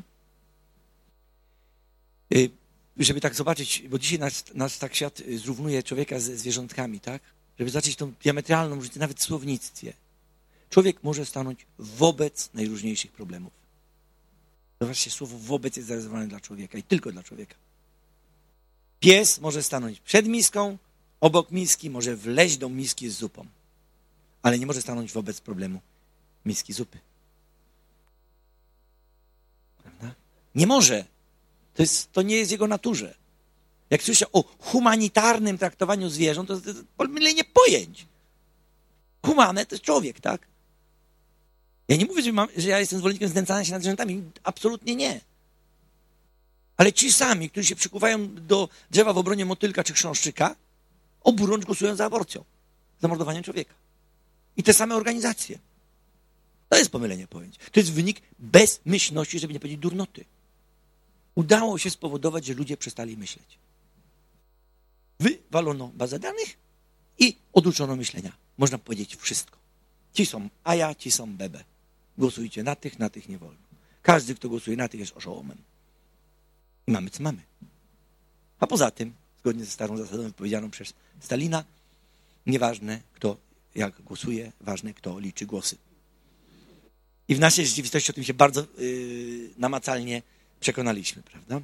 Y, żeby tak zobaczyć, bo dzisiaj nas, nas tak świat zrównuje człowieka ze zwierzątkami, tak? Żeby zobaczyć tą diametralną różnicę, nawet w słownictwie. Człowiek może stanąć wobec najróżniejszych problemów. Zobaczcie, słowo wobec jest zarezerwowane dla człowieka i tylko dla człowieka. Pies może stanąć przed miską, obok miski, może wleźć do miski z zupą. Ale nie może stanąć wobec problemu miski zupy. Prawda? Nie może. To, jest, to nie jest w jego naturze. Jak słyszę o humanitarnym traktowaniu zwierząt, to jest pomylenie pojęć. Humane to jest człowiek, tak? Ja nie mówię, że, mam, że ja jestem zwolennikiem znęcania się nad zwierzętami. Absolutnie nie. Ale ci sami, którzy się przykuwają do drzewa w obronie motylka czy chrząszczyka, oburącz głosują za aborcją, zamordowaniem człowieka. I te same organizacje. To jest pomylenie pojęć. To jest wynik bezmyślności, żeby nie powiedzieć durnoty. Udało się spowodować, że ludzie przestali myśleć. Wywalono bazę danych i oduczono myślenia. Można powiedzieć wszystko. Ci są a ja, ci są bebe. Głosujcie na tych, na tych nie wolno. Każdy, kto głosuje na tych, jest oszołomem. I mamy, co mamy. A poza tym, zgodnie ze starą zasadą wypowiedzianą przez Stalina, nieważne, kto jak głosuje, ważne, kto liczy głosy. I w naszej rzeczywistości o tym się bardzo yy, namacalnie przekonaliśmy, prawda?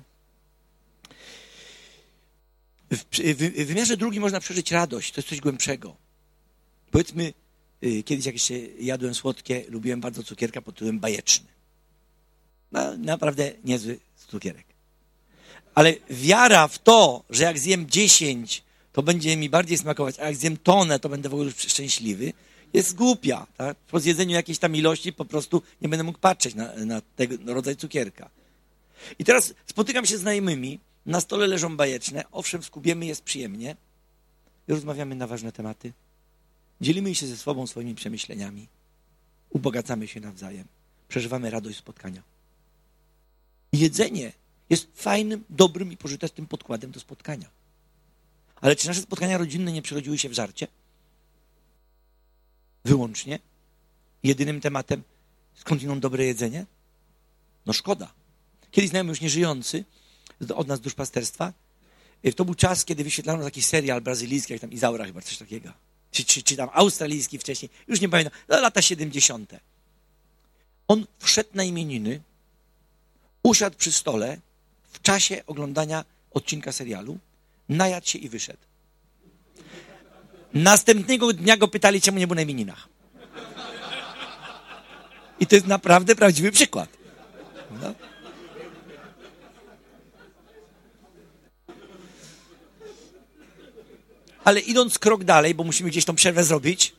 W, w, w wymiarze drugim można przeżyć radość, to jest coś głębszego. Powiedzmy, Kiedyś jak jeszcze jadłem słodkie, lubiłem bardzo cukierka pod tytułem bajeczny. No, naprawdę niezły cukierek. Ale wiara w to, że jak zjem dziesięć, to będzie mi bardziej smakować, a jak zjem tonę, to będę w ogóle szczęśliwy, jest głupia. Tak? Po zjedzeniu jakiejś tam ilości po prostu nie będę mógł patrzeć na, na tego rodzaj cukierka. I teraz spotykam się z znajomymi, na stole leżą bajeczne, owszem, skubiemy, jest przyjemnie i rozmawiamy na ważne tematy. Dzielimy się ze sobą swoimi przemyśleniami, ubogacamy się nawzajem, przeżywamy radość spotkania. Jedzenie jest fajnym, dobrym i pożytecznym podkładem do spotkania. Ale czy nasze spotkania rodzinne nie przerodziły się w żarcie? Wyłącznie? Jedynym tematem, skądinąd dobre jedzenie? No szkoda. Kiedyś znajomy już nieżyjący od nas duszpasterstwa, to był czas, kiedy wyświetlano taki serial brazylijski, jak tam Izaura chyba, coś takiego. Czy, czy, czy tam australijski wcześniej, już nie pamiętam, lata siedemdziesiąte. On wszedł na imieniny, usiadł przy stole w czasie oglądania odcinka serialu, najadł się i wyszedł. Następnego dnia go pytali, czemu nie był na imieninach. I to jest naprawdę prawdziwy przykład. No. Ale idąc krok dalej, bo musimy gdzieś tą przerwę zrobić,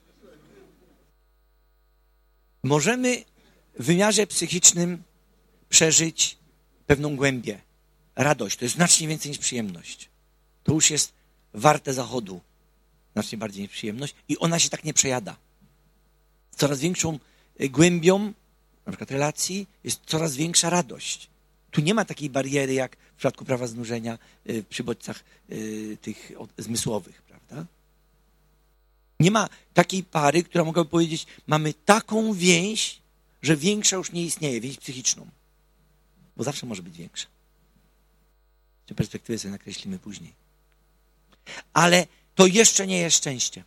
możemy w wymiarze psychicznym przeżyć pewną głębię, radość. To jest znacznie więcej niż przyjemność. To już jest warte zachodu, znacznie bardziej niż przyjemność i ona się tak nie przejada. Z coraz większą głębią, na przykład relacji, jest coraz większa radość. Tu nie ma takiej bariery, jak w przypadku prawa znużenia przy bodźcach tych zmysłowych, prawda? Nie ma takiej pary, która mogłaby powiedzieć, mamy taką więź, że większa już nie istnieje, więź psychiczną. Bo zawsze może być większa. Tę perspektywę sobie nakreślimy później. Ale to jeszcze nie jest szczęście.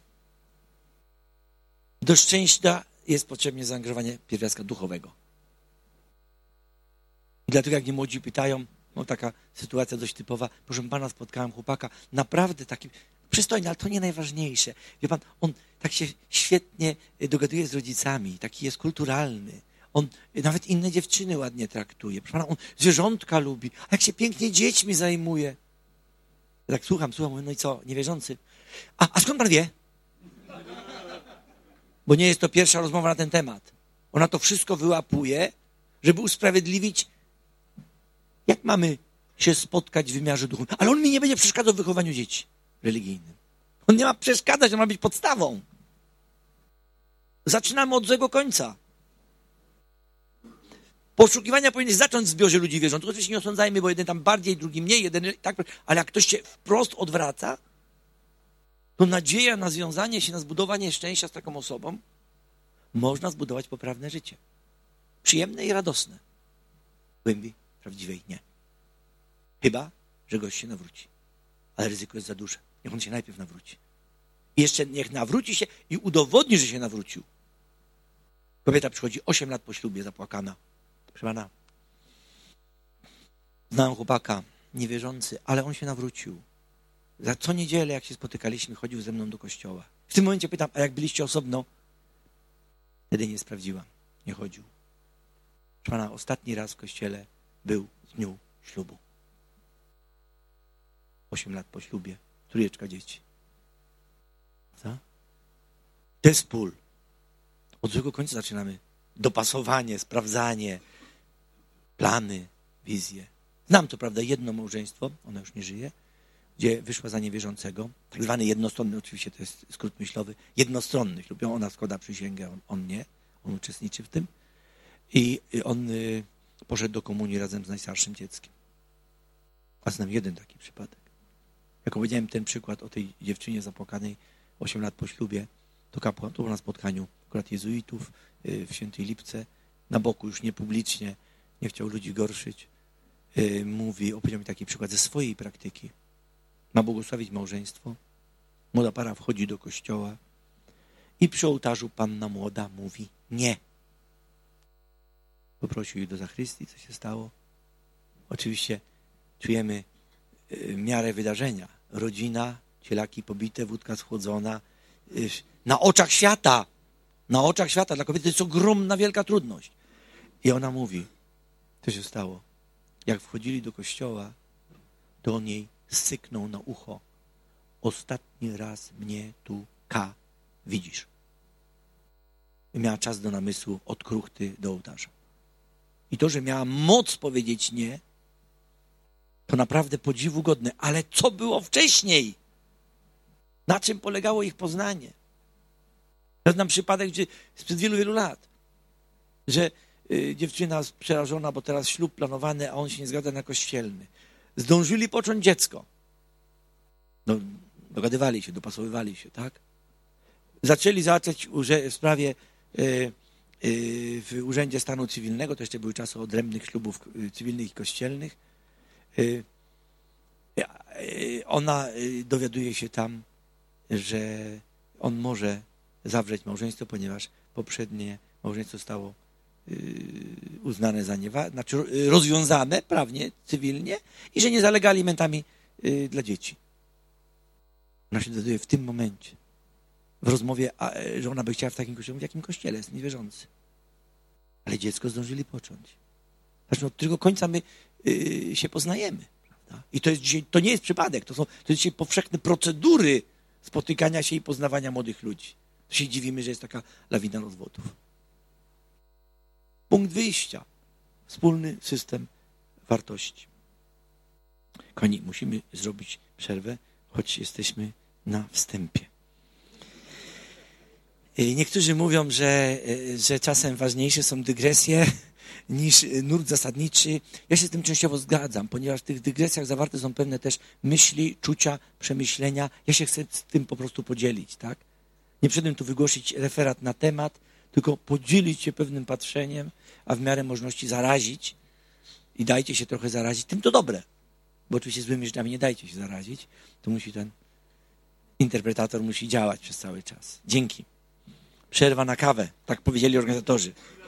Do szczęścia jest potrzebne zaangażowanie pierwiastka duchowego. I dlatego jak mnie młodzi pytają, no taka sytuacja dość typowa, proszę pana, spotkałem chłopaka, naprawdę taki przystojny, ale to nie najważniejsze. Wie pan, on tak się świetnie dogaduje z rodzicami, taki jest kulturalny. On nawet inne dziewczyny ładnie traktuje. Proszę pana, on zwierzątka lubi, a jak się pięknie dziećmi zajmuje. Ja tak słucham, słucham, mówię, no i co, niewierzący? A, a skąd pan wie? Bo nie jest to pierwsza rozmowa na ten temat. Ona to wszystko wyłapuje, żeby usprawiedliwić, jak mamy się spotkać w wymiarze duchowym. Ale on mi nie będzie przeszkadzał w wychowaniu dzieci religijnym. On nie ma przeszkadzać, on ma być podstawą. Zaczynamy od złego końca. Poszukiwania powinny zacząć w zbiorze ludzi wierzących. Oczywiście nie osądzajmy, bo jeden tam bardziej, drugi mniej, jeden tak, ale jak ktoś się wprost odwraca, to nadzieja na związanie się, na zbudowanie szczęścia z taką osobą, można zbudować poprawne życie. Przyjemne i radosne. Głębi prawdziwej nie. Chyba, że gość się nawróci. Ale ryzyko jest za duże. Niech on się najpierw nawróci. I jeszcze niech nawróci się i udowodni, że się nawrócił. Kobieta przychodzi osiem lat po ślubie, zapłakana. Proszę pana, znałem chłopaka, niewierzący, ale on się nawrócił. Za co niedzielę, jak się spotykaliśmy, chodził ze mną do kościoła. W tym momencie pytam, a jak byliście osobno? Wtedy nie sprawdziłam, nie chodził. Proszę pana, ostatni raz w kościele był w dniu ślubu. Osiem lat po ślubie, trójeczka dzieci. Co? To jest pól. Od złego końca zaczynamy dopasowanie, sprawdzanie, plany, wizje. Znam to, prawda, jedno małżeństwo, ona już nie żyje, gdzie wyszła za niewierzącego, tak zwany jednostronny, oczywiście to jest skrót myślowy, jednostronny ślub. Ona składa przysięgę, on, on nie, on uczestniczy w tym. I on y, poszedł do komunii razem z najstarszym dzieckiem. A znam jeden taki przypadek. Jak powiedziałem ten przykład o tej dziewczynie zapłakanej osiem lat po ślubie, to kapłan, to było na spotkaniu akurat jezuitów y, w Świętej Lipce, na boku, już nie publicznie, nie chciał ludzi gorszyć, y, mówi, opowiedział mi taki przykład ze swojej praktyki. Ma błogosławić małżeństwo. Młoda para wchodzi do kościoła i przy ołtarzu panna młoda mówi nie. Poprosił ich do zachrystii, co się stało. Oczywiście czujemy y, miarę wydarzenia. Rodzina, cielaki pobite, wódka schłodzona. Y, na oczach świata Na oczach świata dla kobiety to jest ogromna, wielka trudność. I ona mówi, co się stało. Jak wchodzili do kościoła, to on jej syknął na ucho. Ostatni raz mnie tu, K, widzisz. I miała czas do namysłu od kruchty do ołtarza. I to, że miała moc powiedzieć nie, to naprawdę podziwu godne. Ale co było wcześniej? Na czym polegało ich poznanie? Ja znam przypadek, gdzie sprzed wielu, wielu lat, że y, dziewczyna przerażona, bo teraz ślub planowany, a on się nie zgadza na kościelny. Zdążyli począć dziecko. No, dogadywali się, dopasowywali się, tak? Zaczęli załatwiać w sprawie y, y, w Urzędzie Stanu Cywilnego, to jeszcze były czasy odrębnych ślubów cywilnych i kościelnych. Y, y, ona y, dowiaduje się tam, że on może zawrzeć małżeństwo, ponieważ poprzednie małżeństwo zostało y, uznane za niewa, znaczy rozwiązane prawnie, cywilnie i że nie zalega alimentami y, dla dzieci. Ona się dowiaduje w tym momencie, w rozmowie, a, że ona by chciała w takim kościele, w jakim kościele jest niewierzący. Ale dziecko zdążyli począć. Znaczy, od którego końca my y, się poznajemy. Prawda? I to jest dzisiaj, to nie jest przypadek, to są to jest dzisiaj powszechne procedury spotykania się i poznawania młodych ludzi. To się dziwimy, że jest taka lawina rozwodów. Punkt wyjścia. Wspólny system wartości. Kochani, musimy zrobić przerwę, choć jesteśmy na wstępie. Niektórzy mówią, że, że czasem ważniejsze są dygresje niż nurt zasadniczy. Ja się z tym częściowo zgadzam, ponieważ w tych dygresjach zawarte są pewne też myśli, czucia, przemyślenia. Ja się chcę z tym po prostu podzielić, tak? Nie przyszedłem tu wygłosić referat na temat, tylko podzielić się pewnym patrzeniem, a w miarę możliwości zarazić i dajcie się trochę zarazić. Tym to dobre, bo oczywiście złymi rzeczami nie dajcie się zarazić. To musi ten interpretator musi działać przez cały czas. Dzięki. Przerwa na kawę, tak powiedzieli organizatorzy.